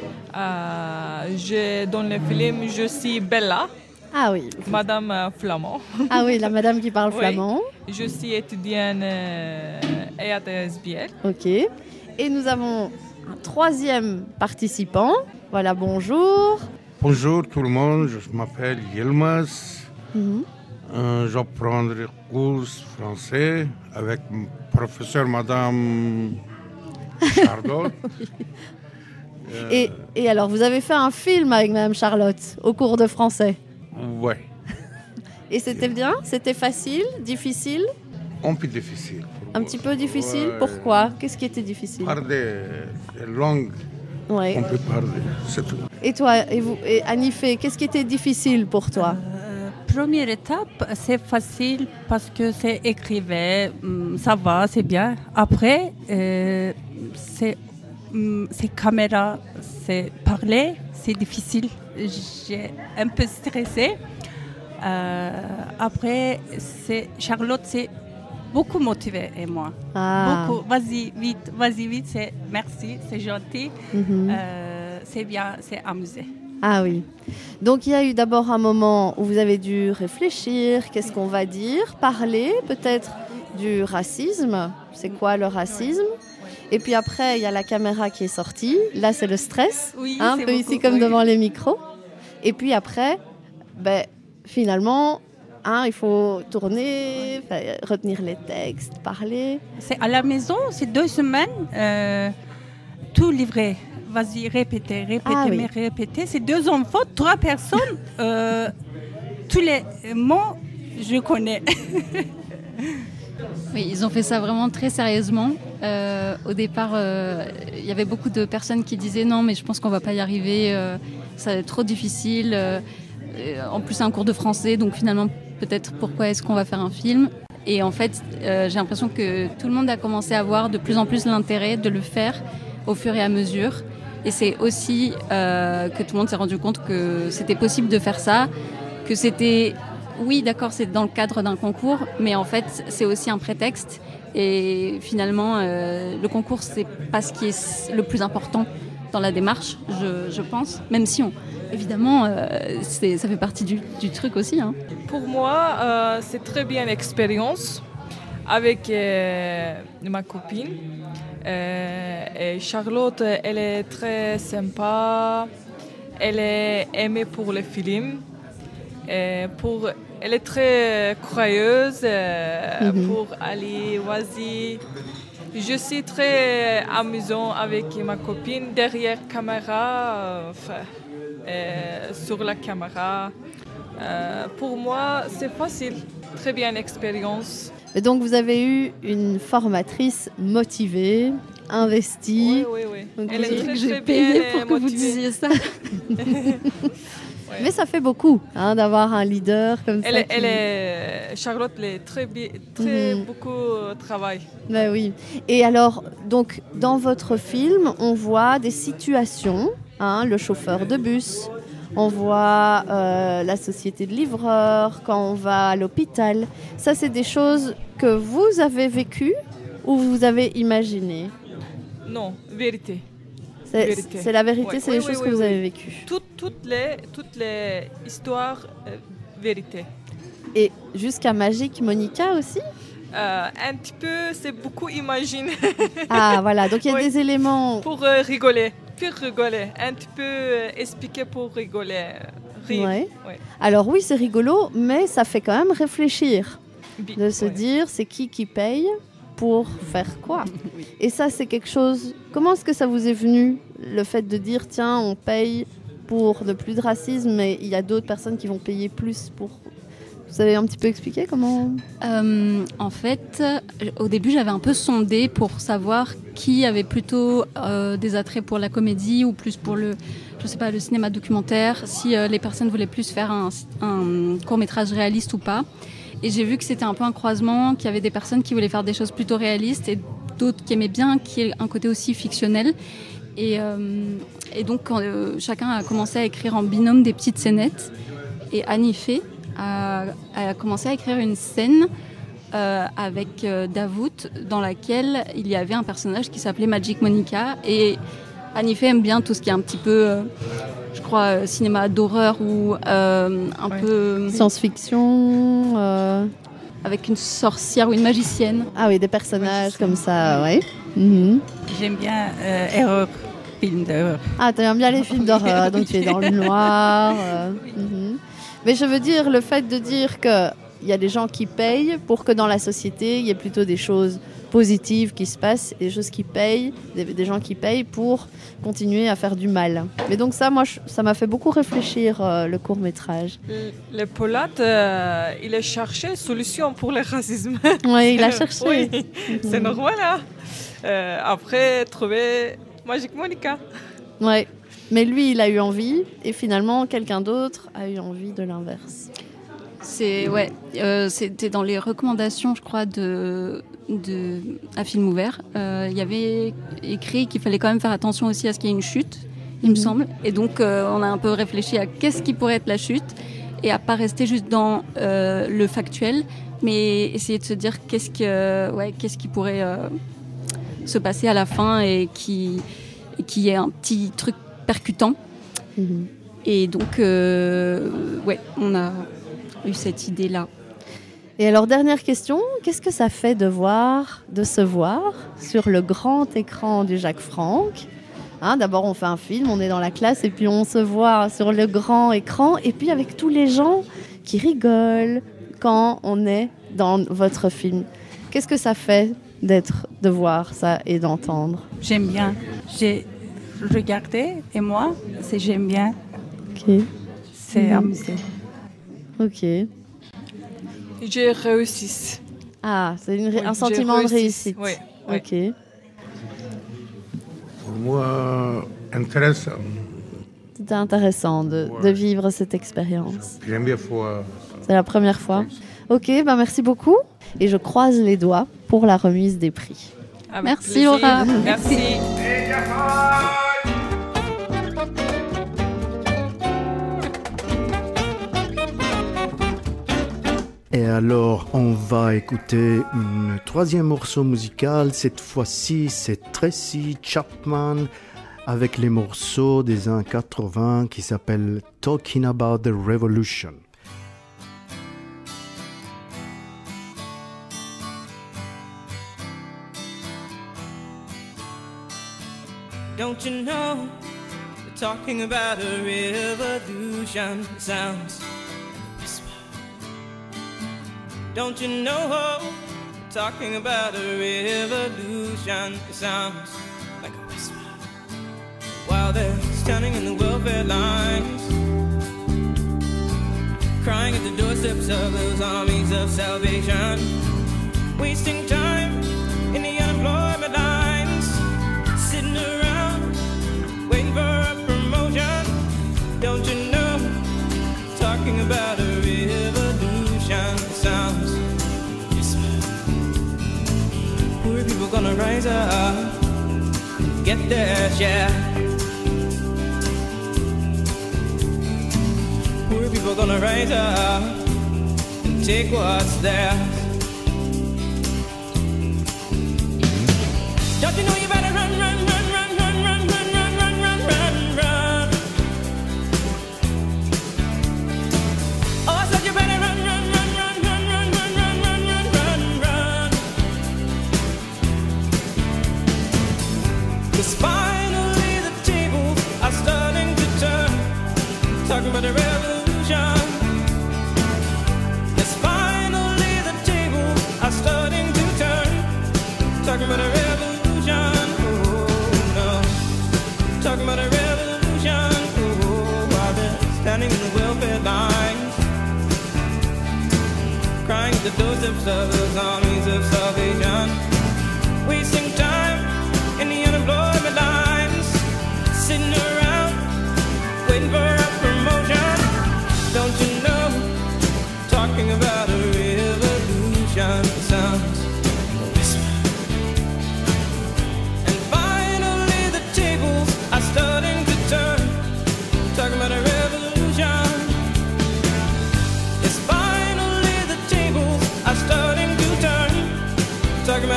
S22: Euh, je, dans le film, je suis Bella.
S16: Ah oui.
S22: Madame euh, Flamand.
S16: Ah oui, la madame qui parle
S22: oui.
S16: flamand.
S22: Je suis étudiante euh, E A T S B L.
S16: Ok. Et nous avons un troisième participant. Voilà, bonjour.
S23: Bonjour tout le monde, je m'appelle Yilmaz. Mm-hmm. euh, J'apprends les cours français avec professeur Madame Charlotte.
S16: Oui. euh... et, et alors, vous avez fait un film avec Madame Charlotte au cours de français?
S23: Ouais.
S16: Et c'était bien? C'était facile? Difficile?
S23: Un peu difficile.
S16: Un petit peu difficile? Ouais. Pourquoi? Qu'est-ce qui était difficile?
S23: Parler des langues.
S16: Ouais.
S23: On peut parler, c'est tout.
S16: Et toi, et vous, et Anifé, qu'est-ce qui était difficile pour toi?
S4: euh, Première étape, c'est facile parce que c'est écrivé, ça va, c'est bien. Après, euh, c'est, c'est caméra, c'est parler, c'est difficile. J'ai un peu stressée. Euh, après, c'est Charlotte, c'est beaucoup motivée et moi.
S16: Ah.
S4: Beaucoup. Vas-y vite, vas-y vite. C'est merci, c'est gentil, mm-hmm. euh, c'est bien, c'est amusé.
S16: Ah oui. Donc il y a eu d'abord un moment où vous avez dû réfléchir. Qu'est-ce qu'on va dire? Parler peut-être du racisme. C'est quoi le racisme? Et puis après, il y a la caméra qui est sortie. Là, c'est le stress,
S4: oui,
S16: hein,
S4: c'est
S16: un peu
S4: beaucoup,
S16: ici comme
S4: oui.
S16: devant les micros. Et puis après, ben, finalement, hein, il faut tourner, retenir les textes, parler.
S4: C'est à la maison, c'est deux semaines, euh, tout livré. Vas-y, répétez, répétez,
S16: ah,
S4: mais
S16: oui.
S4: répétez. C'est deux enfants, trois personnes. euh, tous les mots, je connais.
S3: Oui, ils ont fait ça vraiment très sérieusement. Euh, au départ, euh, il y avait beaucoup de personnes qui disaient non, mais je pense qu'on va pas y arriver, euh, ça va être trop difficile. Euh, en plus, c'est un cours de français, donc finalement, peut-être pourquoi est-ce qu'on va faire un film? Et en fait, euh, j'ai l'impression que tout le monde a commencé à voir de plus en plus l'intérêt de le faire au fur et à mesure. Et c'est aussi euh, que tout le monde s'est rendu compte que c'était possible de faire ça, que c'était... Oui, d'accord, c'est dans le cadre d'un concours, mais en fait, c'est aussi un prétexte. Et finalement, euh, le concours, c'est pas ce qui est le plus important dans la démarche, je, je pense. Même si, on, évidemment, euh, c'est, ça fait partie du, du truc aussi. Hein.
S22: Pour moi, euh, c'est très bien l'expérience avec euh, ma copine. Euh, et Charlotte, elle est très sympa. Elle est aimée pour les films. Et pour, elle est très curieuse euh, mm-hmm. pour aller, vas-y. Je suis très amusant avec ma copine derrière caméra, euh, euh, sur la caméra. Euh, pour moi, c'est facile, très bien l'expérience.
S16: Et donc vous avez eu une formatrice motivée, investie.
S22: Oui, oui, oui.
S16: Donc,
S22: elle est très,
S3: j'ai
S22: très
S3: payé
S22: bien
S3: pour que
S22: motivée.
S3: vous disiez ça.
S16: Mais ça fait beaucoup hein, d'avoir un leader comme
S22: elle
S16: ça.
S22: Est, qui... Elle est, Charlotte, elle est très, très mmh. beaucoup euh, travail.
S16: Ben oui. Et alors, donc, dans votre film, on voit des situations, hein, le chauffeur de bus, on voit euh, la société de livreurs, quand on va à l'hôpital. Ça, c'est des choses que vous avez vécues ou vous avez imaginées?
S22: Non, vérité.
S16: C'est, c'est la vérité,
S22: ouais,
S16: c'est
S22: oui,
S16: les
S22: oui,
S16: choses
S22: oui,
S16: que vous
S22: oui.
S16: avez vécues.
S22: Tout, toutes, les, toutes les histoires, euh, vérité.
S16: Et jusqu'à Magic Monica aussi
S22: euh, Un petit peu, c'est beaucoup imagine.
S16: Ah voilà, donc il y a
S22: oui.
S16: des éléments...
S22: Pour euh, rigoler, pour rigoler. Un petit peu euh, expliquer pour rigoler, rire.
S16: Ouais.
S22: Ouais.
S16: Alors oui, c'est rigolo, mais ça fait quand même réfléchir.
S22: Bi-
S16: de se
S22: ouais.
S16: dire, c'est qui qui paye pour faire quoi? Oui. Et ça, c'est quelque chose... Comment est-ce que ça vous est venu, le fait de dire, tiens, on paye pour ne plus de racisme, mais il y a d'autres personnes qui vont payer plus pour... Vous savez un petit peu expliquer comment...
S3: euh, En fait, au début, j'avais un peu sondé pour savoir qui avait plutôt euh, des attraits pour la comédie ou plus pour le, je sais pas, le cinéma documentaire, si euh, les personnes voulaient plus faire un, un court-métrage réaliste ou pas. et j'ai vu que c'était un peu un croisement, qu'il y avait des personnes qui voulaient faire des choses plutôt réalistes et d'autres qui aimaient bien qu'il y ait un côté aussi fictionnel. Et, euh, et donc, quand, euh, chacun a commencé à écrire en binôme des petites scénettes. Et Annie Fay a, a commencé à écrire une scène euh, avec euh, Davout, dans laquelle il y avait un personnage qui s'appelait Magic Monica. Et Annie Fay aime bien tout ce qui est un petit peu, euh, je crois, euh, cinéma d'horreur ou euh, un ouais. peu...
S16: Science-fiction euh...
S3: avec une sorcière ou une magicienne.
S16: Ah oui, des personnages comme ça, oui. Mm-hmm.
S4: J'aime bien euh, horreur, film d'horreur.
S16: Ah, tu aimes bien les films d'horreur, donc tu es dans le noir. Euh, mm-hmm. Mais je veux dire, le fait de dire qu'il y a des gens qui payent pour que dans la société, il y ait plutôt des choses positives qui se passent, et des choses qui payent, des, des gens qui payent pour continuer à faire du mal. Mais donc ça, moi, je, ça m'a fait beaucoup réfléchir, euh, le court-métrage.
S22: Le Paulate, euh, il a cherché solution pour le racisme.
S16: Oui, il a cherché.
S22: Oui, mm-hmm. C'est normal, hein. Euh, après, trouver Magic Monica.
S16: Ouais, mais lui, il a eu envie, et finalement, quelqu'un d'autre a eu envie de l'inverse.
S3: C'est, ouais, euh, c'était dans les recommandations, je crois, de, de, à film ouvert. Euh, il y avait écrit qu'il fallait quand même faire attention aussi à ce qu'il y ait une chute, il mmh. me semble. Et donc, euh, on a un peu réfléchi à qu'est-ce qui pourrait être la chute, et à pas rester juste dans euh, le factuel, mais essayer de se dire qu'est-ce, que, ouais, qu'est-ce qui pourrait... Euh, se passer à la fin et qui, et qui est un petit truc percutant. Mmh. Et donc, euh, ouais, on a eu cette idée-là.
S16: Et alors, dernière question, qu'est-ce que ça fait de voir, de se voir sur le grand écran du Jacques Franck ? Hein, d'abord, on fait un film, on est dans la classe, et puis on se voit sur le grand écran, et puis avec tous les gens qui rigolent quand on est dans votre film. Qu'est-ce que ça fait d'être, de voir ça et d'entendre?
S4: J'aime bien. J'ai regardé et moi, c'est j'aime bien.
S16: Ok.
S4: C'est mmh. amusé.
S16: Ok.
S22: J'ai réussi.
S16: Ah, c'est une,
S22: oui,
S16: un sentiment de réussite.
S22: Oui.
S16: Ok.
S23: Pour moi, intéressant.
S16: C'était intéressant de, ouais. de vivre cette expérience.
S23: Première fois.
S16: C'est la première fois. Ok, ben merci beaucoup. Et je croise les doigts pour la remise des prix.
S22: Avec
S16: merci
S22: plaisir.
S16: Laura.
S22: Merci.
S9: Et alors, on va écouter un troisième morceau musical. Cette fois-ci, c'est Tracy Chapman avec les morceaux des années quatre-vingts qui s'appelle Talking About the Revolution.
S5: Don't you know, we're talking about a revolution. It sounds like a whisper. Don't you know, we're talking about a revolution. It sounds like a whisper. While they're standing in the welfare lines, crying at the doorsteps of those armies of salvation, wasting time in the unemployment lines, sitting around waiting for a promotion. Don't you know, talking about a revolution sounds whisper. Poor people gonna rise up, get their share. Poor people gonna rise up and take what's theirs. Don't you know you better run, run, run, run, run, run, run, run, run, run, run, run. Oh, I said you better run, run, run, run, run, run, run, run, run, run, run. 'Cause finally the tables are starting to turn, talking about the revolution. 'Cause finally the tables are starting to turn, talking about a revolution. Talking about a revolution, oh, while they're standing in the welfare lines, crying at the doorsteps of those armies of salvation, wasting time in the unemployment lines, sitting around waiting for a promotion. Don't you know, talking about a revolution.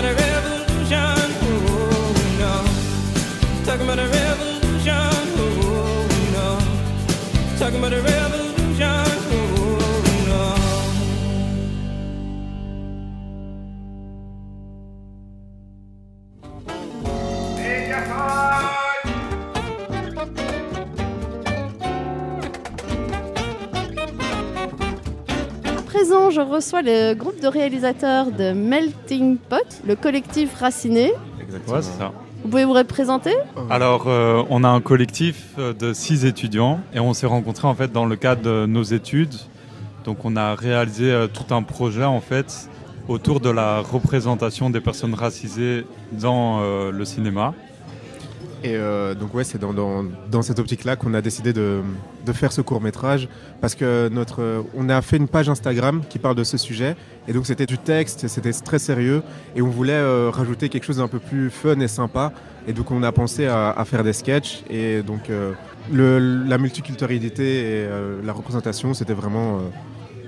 S5: a revolution, oh no. Talking about a revolution, oh no. Talking about a revolution, oh no.
S16: À présent, je reçois le groupe de réalisateurs de Melting Pot, le collectif Raciné.
S1: Exactement. Ouais, c'est ça.
S16: Vous pouvez vous représenter ?
S1: Alors, euh, on a un collectif de six étudiants et on s'est rencontrés en fait dans le cadre de nos études. Donc, on a réalisé euh, tout un projet en fait autour de la représentation des personnes racisées dans euh, le cinéma.
S6: Et euh, donc ouais, c'est dans, dans, dans cette optique-là qu'on a décidé de, de faire ce court-métrage parce que notre, on a fait une page Instagram qui parle de ce sujet et donc c'était du texte, c'était très sérieux et on voulait euh, rajouter quelque chose d'un peu plus fun et sympa et donc on a pensé à, à faire des sketchs et donc euh, le, la multiculturalité et euh, la représentation c'était vraiment euh,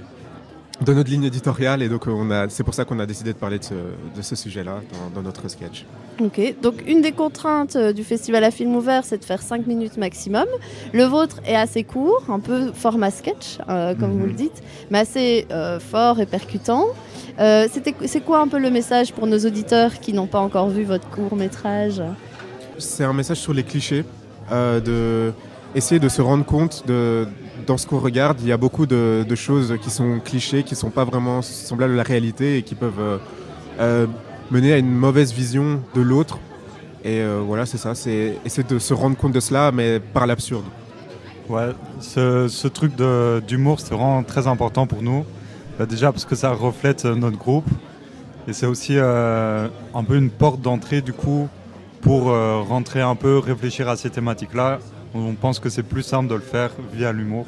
S6: de notre ligne éditoriale et donc on a, c'est pour ça qu'on a décidé de parler de ce, de ce sujet-là dans, dans notre sketch.
S16: Ok, donc une des contraintes du festival à film ouvert, c'est de faire cinq minutes maximum. Le vôtre est assez court, un peu format sketch, euh, comme mm-hmm. vous le dites, mais assez euh, fort et percutant. Euh, c'était, c'est quoi un peu le message pour nos auditeurs qui n'ont pas encore vu votre court-métrage ?
S6: C'est un message sur les clichés, euh, de essayer de se rendre compte de... Dans ce qu'on regarde, il y a beaucoup de, de choses qui sont clichés, qui ne sont pas vraiment semblables à la réalité et qui peuvent euh, euh, mener à une mauvaise vision de l'autre. Et euh, voilà, c'est ça, c'est essayer de se rendre compte de cela, mais par l'absurde.
S1: Ouais, ce, ce truc de, d'humour, c'est vraiment très important pour nous. Euh, déjà parce que ça reflète notre groupe. Et c'est aussi euh, un peu une porte d'entrée, du coup, pour euh, rentrer un peu, réfléchir à ces thématiques-là. On pense que c'est plus simple de le faire via l'humour.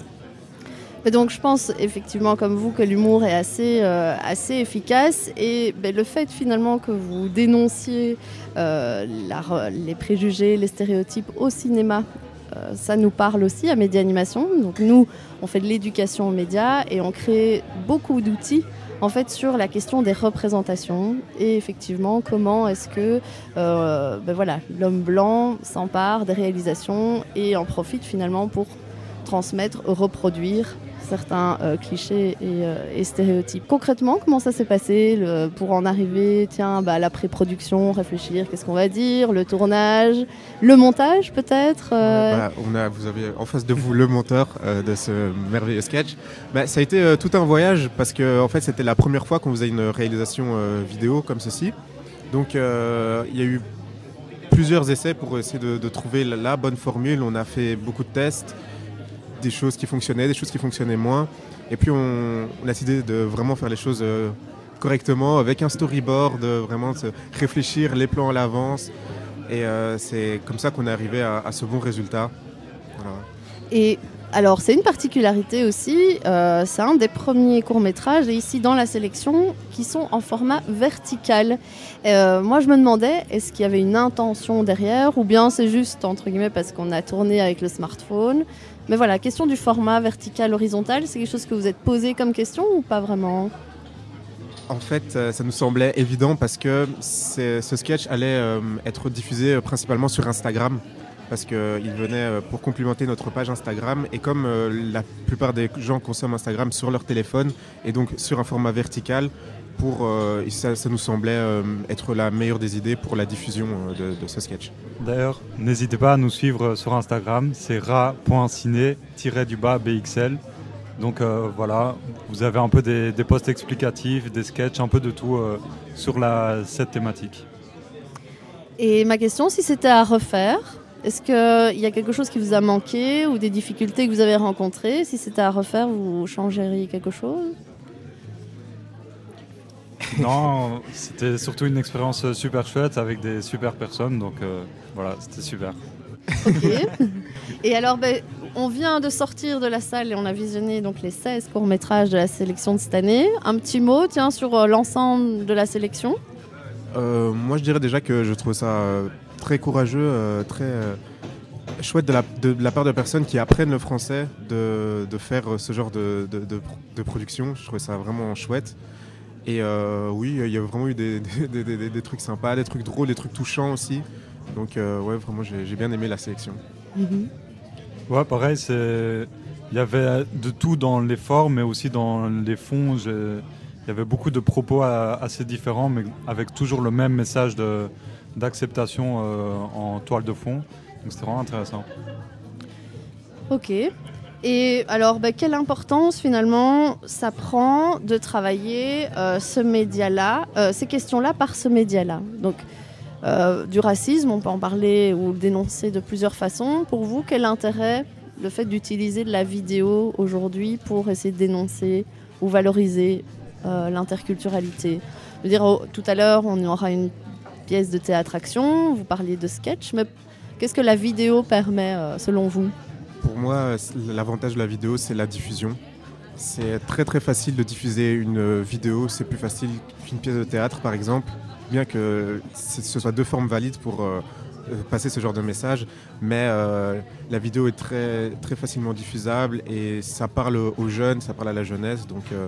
S16: Et donc je pense effectivement comme vous que l'humour est assez, euh, assez efficace et ben, le fait finalement que vous dénonciez euh, la, les préjugés, les stéréotypes au cinéma, euh, ça nous parle aussi à Média Animation. Donc nous, on fait de l'éducation aux médias et on crée beaucoup d'outils en fait sur la question des représentations et effectivement comment est-ce que euh, ben voilà, l'homme blanc s'empare des réalisations et en profite finalement pour transmettre, reproduire certains euh, clichés et, euh, et stéréotypes. Concrètement, comment ça s'est passé le, pour en arriver tiens, bah, à la pré-production, réfléchir, qu'est-ce qu'on va dire, le tournage, le montage peut-être euh...
S6: bah, on a, vous avez en face de vous le monteur euh, de ce merveilleux sketch. Bah, ça a été euh, tout un voyage parce que en fait, c'était la première fois qu'on faisait une réalisation euh, vidéo comme ceci. Donc euh, il y a eu plusieurs essais pour essayer de, de trouver la, la bonne formule. On a fait beaucoup de tests, des choses qui fonctionnaient, des choses qui fonctionnaient moins. Et puis on, on a décidé de vraiment faire les choses euh, correctement, avec un storyboard, de vraiment se réfléchir les plans à l'avance. Et euh, c'est comme ça qu'on est arrivé à, à ce bon résultat. Voilà.
S16: Et alors c'est une particularité aussi, euh, c'est un des premiers courts-métrages, et ici dans la sélection, qui sont en format vertical. Euh, moi je me demandais, est-ce qu'il y avait une intention derrière, ou bien c'est juste, entre guillemets, parce qu'on a tourné avec le smartphone. Mais voilà, question du format vertical-horizontal, c'est quelque chose que vous êtes posé comme question ou pas vraiment ?
S6: En fait, ça nous semblait évident parce que ce sketch allait euh, être diffusé euh, principalement sur Instagram parce qu'il venait euh, pour complimenter notre page Instagram et comme euh, la plupart des gens consomment Instagram sur leur téléphone et donc sur un format vertical, pour, euh, ça, ça nous semblait euh, être la meilleure des idées pour la diffusion euh, de, de ce sketch.
S1: D'ailleurs, n'hésitez pas à nous suivre sur Instagram, c'est ra point ciné tiret du bas B X L. Donc euh, voilà, vous avez un peu des, des posts explicatifs, des sketchs, un peu de tout euh, sur la, cette thématique.
S16: Et ma question, si c'était à refaire, est-ce qu'il y a quelque chose qui vous a manqué ou des difficultés que vous avez rencontrées ? Si c'était à refaire, vous changeriez quelque chose ?
S1: Non, c'était surtout une expérience super chouette avec des super personnes, donc euh, voilà, c'était super.
S16: Ok. Et alors, ben, on vient de sortir de la salle et on a visionné donc, les seize courts-métrages de la sélection de cette année. Un petit mot tiens, sur euh, l'ensemble de la sélection ?
S6: euh, Moi, je dirais déjà que je trouve ça euh, très courageux, euh, très euh, chouette de la, de, de la part de personnes qui apprennent le français de, de faire ce genre de, de, de, de production. Je trouvais ça vraiment chouette. Et euh, oui, il y a vraiment eu des, des, des, des, des trucs sympas, des trucs drôles, des trucs touchants aussi. Donc euh, ouais, vraiment, j'ai, j'ai bien aimé la sélection.
S1: Mm-hmm. Ouais, pareil, c'est... il y avait de tout dans les formes, mais aussi dans les fonds. J'ai... Il y avait beaucoup de propos assez différents, mais avec toujours le même message de, d'acceptation euh, en toile de fond. Donc c'était vraiment intéressant.
S16: Ok. Et alors, bah, quelle importance finalement ça prend de travailler euh, ce média-là, euh, ces questions-là par ce média-là. Donc, euh, du racisme, on peut en parler ou le dénoncer de plusieurs façons. Pour vous, quel intérêt le fait d'utiliser de la vidéo aujourd'hui pour essayer de dénoncer ou valoriser euh, l'interculturalité? Je veux dire, oh, tout à l'heure, on aura une pièce de théâtre-action, vous parliez de sketch, mais qu'est-ce que la vidéo permet euh, selon vous?
S6: Pour moi, l'avantage de la vidéo, c'est la diffusion. C'est très très facile de diffuser une vidéo, c'est plus facile qu'une pièce de théâtre par exemple, bien que ce soit deux formes valides pour euh, passer ce genre de message, mais euh, la vidéo est très, très facilement diffusable et ça parle aux jeunes, ça parle à la jeunesse, donc euh,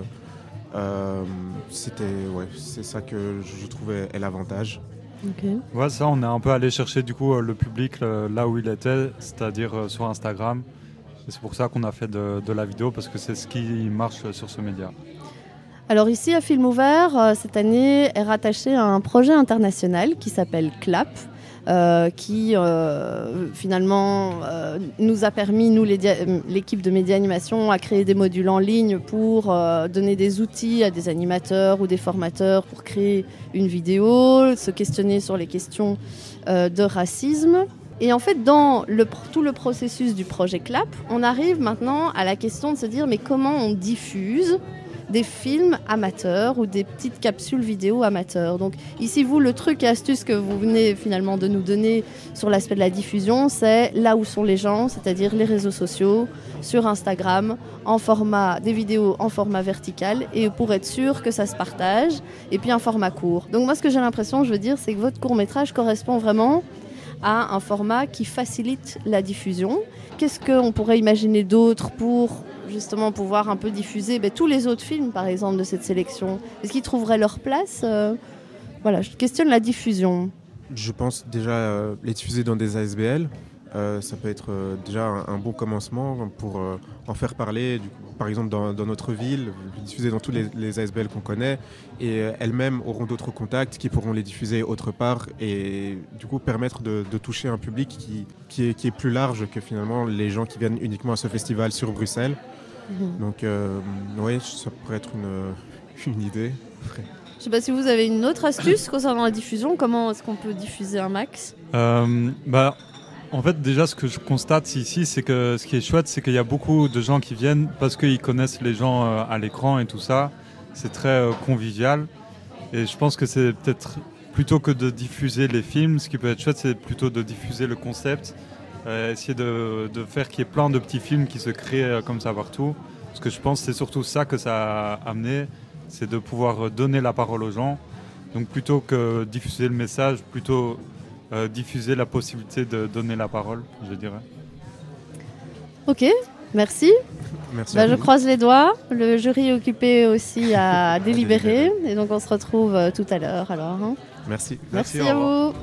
S6: euh, c'était, ouais, c'est ça que je trouvais est l'avantage.
S1: Okay. Ouais, ça, on est un peu allé chercher du coup le public là où il était, c'est-à-dire sur Instagram. Et c'est pour ça qu'on a fait de, de la vidéo, parce que c'est ce qui marche sur ce média.
S16: Alors ici, à Film Ouvert, cette année est rattaché à un projet international qui s'appelle CLAP, euh, qui euh, finalement euh, nous a permis, nous l'équipe de Média Animation, à créer des modules en ligne pour euh, donner des outils à des animateurs ou des formateurs pour créer une vidéo, se questionner sur les questions euh, de racisme. Et en fait, dans le, tout le processus du projet CLAP, on arrive maintenant à la question de se dire mais comment on diffuse des films amateurs ou des petites capsules vidéo amateurs. Donc ici, vous, le truc et astuce que vous venez finalement de nous donner sur l'aspect de la diffusion, c'est là où sont les gens, c'est-à-dire les réseaux sociaux, sur Instagram, en format, des vidéos en format vertical, et pour être sûr que ça se partage, et puis un format court. Donc moi, ce que j'ai l'impression, je veux dire, c'est que votre court-métrage correspond vraiment à un format qui facilite la diffusion. Qu'est-ce qu'on pourrait imaginer d'autre pour justement pouvoir un peu diffuser ben, tous les autres films, par exemple, de cette sélection? Est-ce qu'ils trouveraient leur place? euh, Voilà, je questionne la diffusion.
S6: Je pense déjà euh, les diffuser dans des A S B L. Euh, ça peut être euh, déjà un, un bon commencement pour euh, en faire parler, du coup, par exemple dans, dans notre ville, diffuser dans tous les, les A S B L qu'on connaît, et euh, elles-mêmes auront d'autres contacts qui pourront les diffuser autre part, et du coup permettre de, de toucher un public qui, qui, est, qui est plus large que finalement les gens qui viennent uniquement à ce festival sur Bruxelles. Mmh. Donc euh, oui, ça pourrait être une, une idée.
S16: Je ne sais pas si vous avez une autre astuce concernant la diffusion, comment est-ce qu'on peut diffuser un max?
S1: euh, bah... En fait, déjà, ce que je constate ici, c'est que ce qui est chouette, c'est qu'il y a beaucoup de gens qui viennent parce qu'ils connaissent les gens euh, à l'écran et tout ça. C'est très euh, convivial. Et je pense que c'est peut-être, plutôt que de diffuser les films, ce qui peut être chouette, c'est plutôt de diffuser le concept. Euh, essayer de, de faire qu'il y ait plein de petits films qui se créent euh, comme ça partout. Parce que je pense que c'est surtout ça que ça a amené, c'est de pouvoir donner la parole aux gens. Donc plutôt que diffuser le message, plutôt... Euh, diffuser la possibilité de donner la parole, je dirais.
S16: Ok, merci.
S6: Merci
S16: bah, je croise les doigts. Le jury est occupé aussi à délibérer. Et donc on se retrouve euh, tout à l'heure. Alors, hein.
S6: Merci.
S16: Merci. Merci à vous.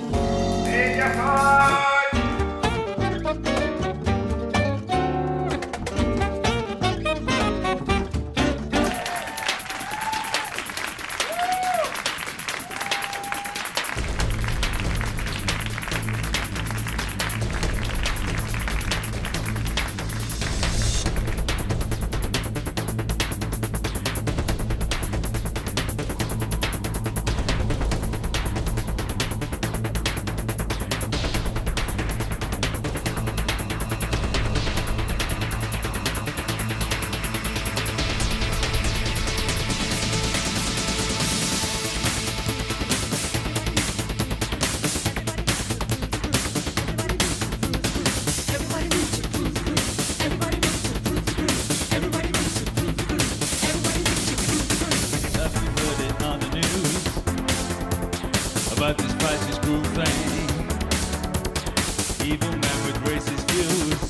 S7: About this fascist group thing, evil men with racist views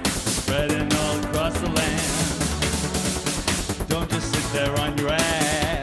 S7: spreading all across the land. Don't just sit there on your ass.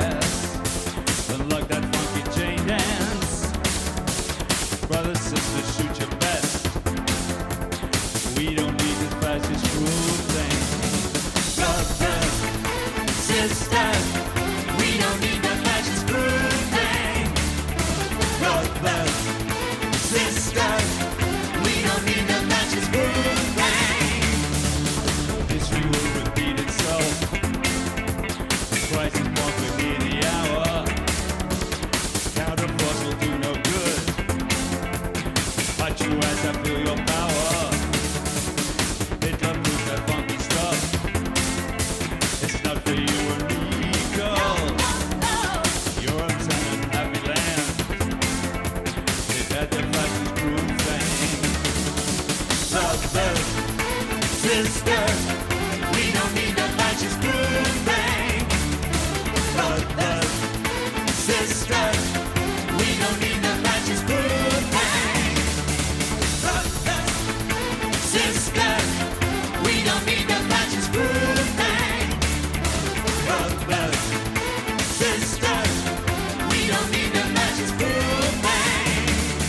S5: Brothers, sisters, we don't need the matches, boom, bang. History will repeat itself. Prices won't be near the hour. Counterforce will do no good. Hot you as I feel your power. It don't move that funky stuff. It's not for you and me, girl. You're a son of happy land. It had the fastest groove thing. Brothers, sisters, we don't need the matches, groove bang. Brothers, sisters, we don't need the matches, groove bang. Brothers, sisters, we don't need the matches, groove bang. Brothers, sisters, we don't need the matches, groove bang.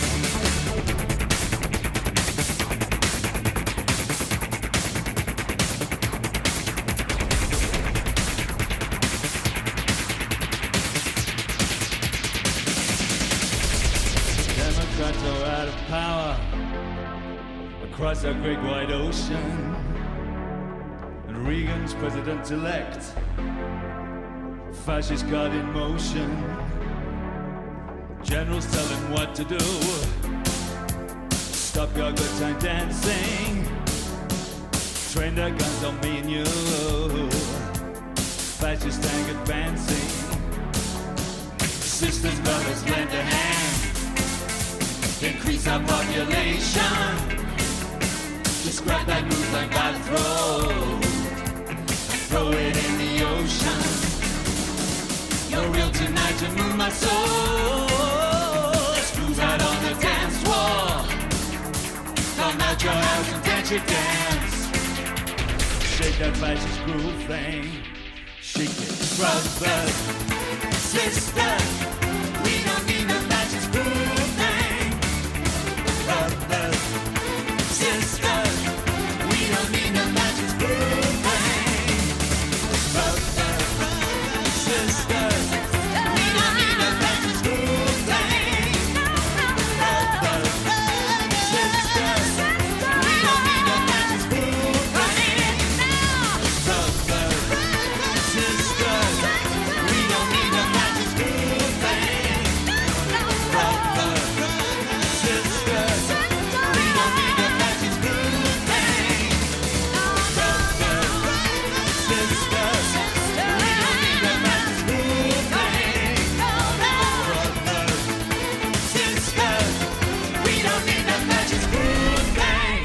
S5: Democrats are out of power across our great wide ocean, and Reagan's president-elect. Fascists got in motion. Generals tell him what to do. Stop your good time dancing. Train their guns on me and you. Fascist tank advancing. Sisters, brothers, lend a hand. Increase our population. Just grab that groove like by the throat. Throw it in the ocean. You're real tonight to move my soul. Screws out on the dance floor. Come out your house and dance your dance. Shake that fascist groove thing. Shake it. Brothers, sisters, we don't need the fascist groove thing. Brothers, sisters, we don't need the fascist groove thing. Brothers, sisters, we don't need the fascist groove thing. Brothers, sisters, we don't need the fascist groove thing. Brothers, sisters, we don't need the fascist groove thing. Brothers, sisters, we don't need the fascist groove thing. Brothers, sisters, we don't need the fascist groove thing. Brothers, sisters, we don't need the fascist groove thing.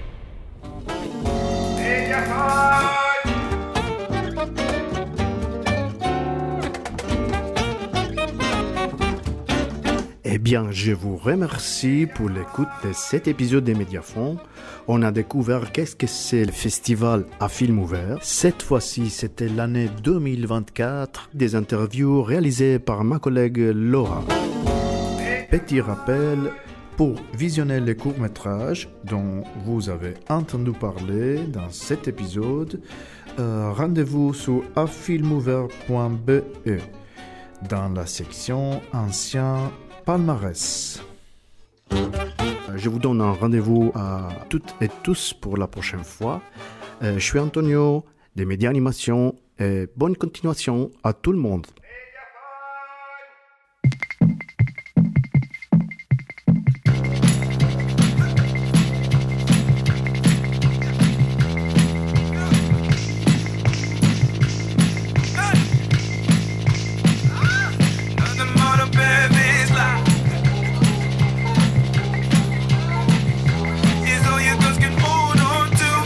S9: Eh bien, je vous remercie pour l'écoute de cet épisode des Médiafons. On a découvert qu'est-ce que c'est le festival à film ouvert. Cette fois-ci, c'était l'année deux mille vingt-quatre. Des interviews réalisées par ma collègue Laura. Petit rappel, pour visionner les courts-métrages dont vous avez entendu parler dans cet épisode, euh, rendez-vous sur a film ouvert point b e dans la section Ancien palmarès. Je vous donne un rendez-vous à toutes et tous pour la prochaine fois. Euh, je suis Antonio des Médias Animation et bonne continuation à tout le monde.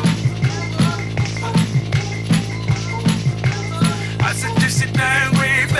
S5: I said just sit down and wave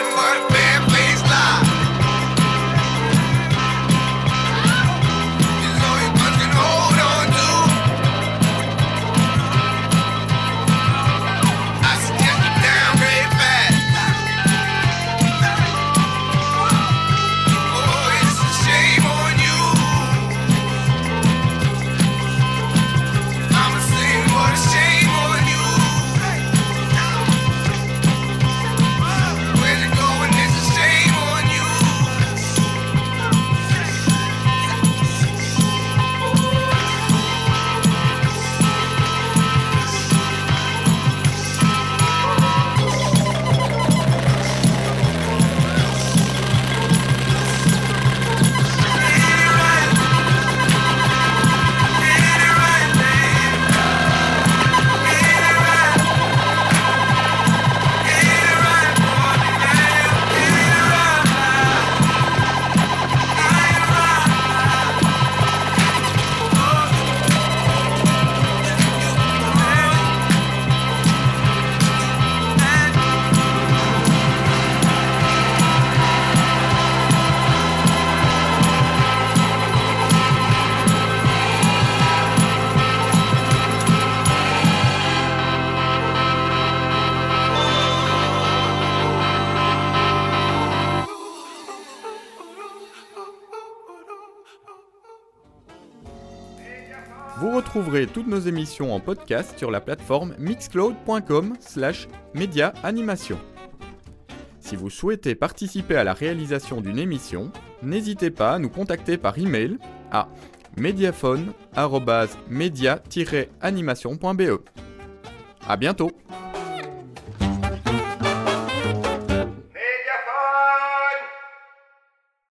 S8: Vous retrouverez toutes nos émissions en podcast sur la plateforme mixcloud point com slash média animation. Si vous souhaitez participer à la réalisation d'une émission, n'hésitez pas à nous contacter par email à mediaphone arobase media tiret animation point b e. À bientôt!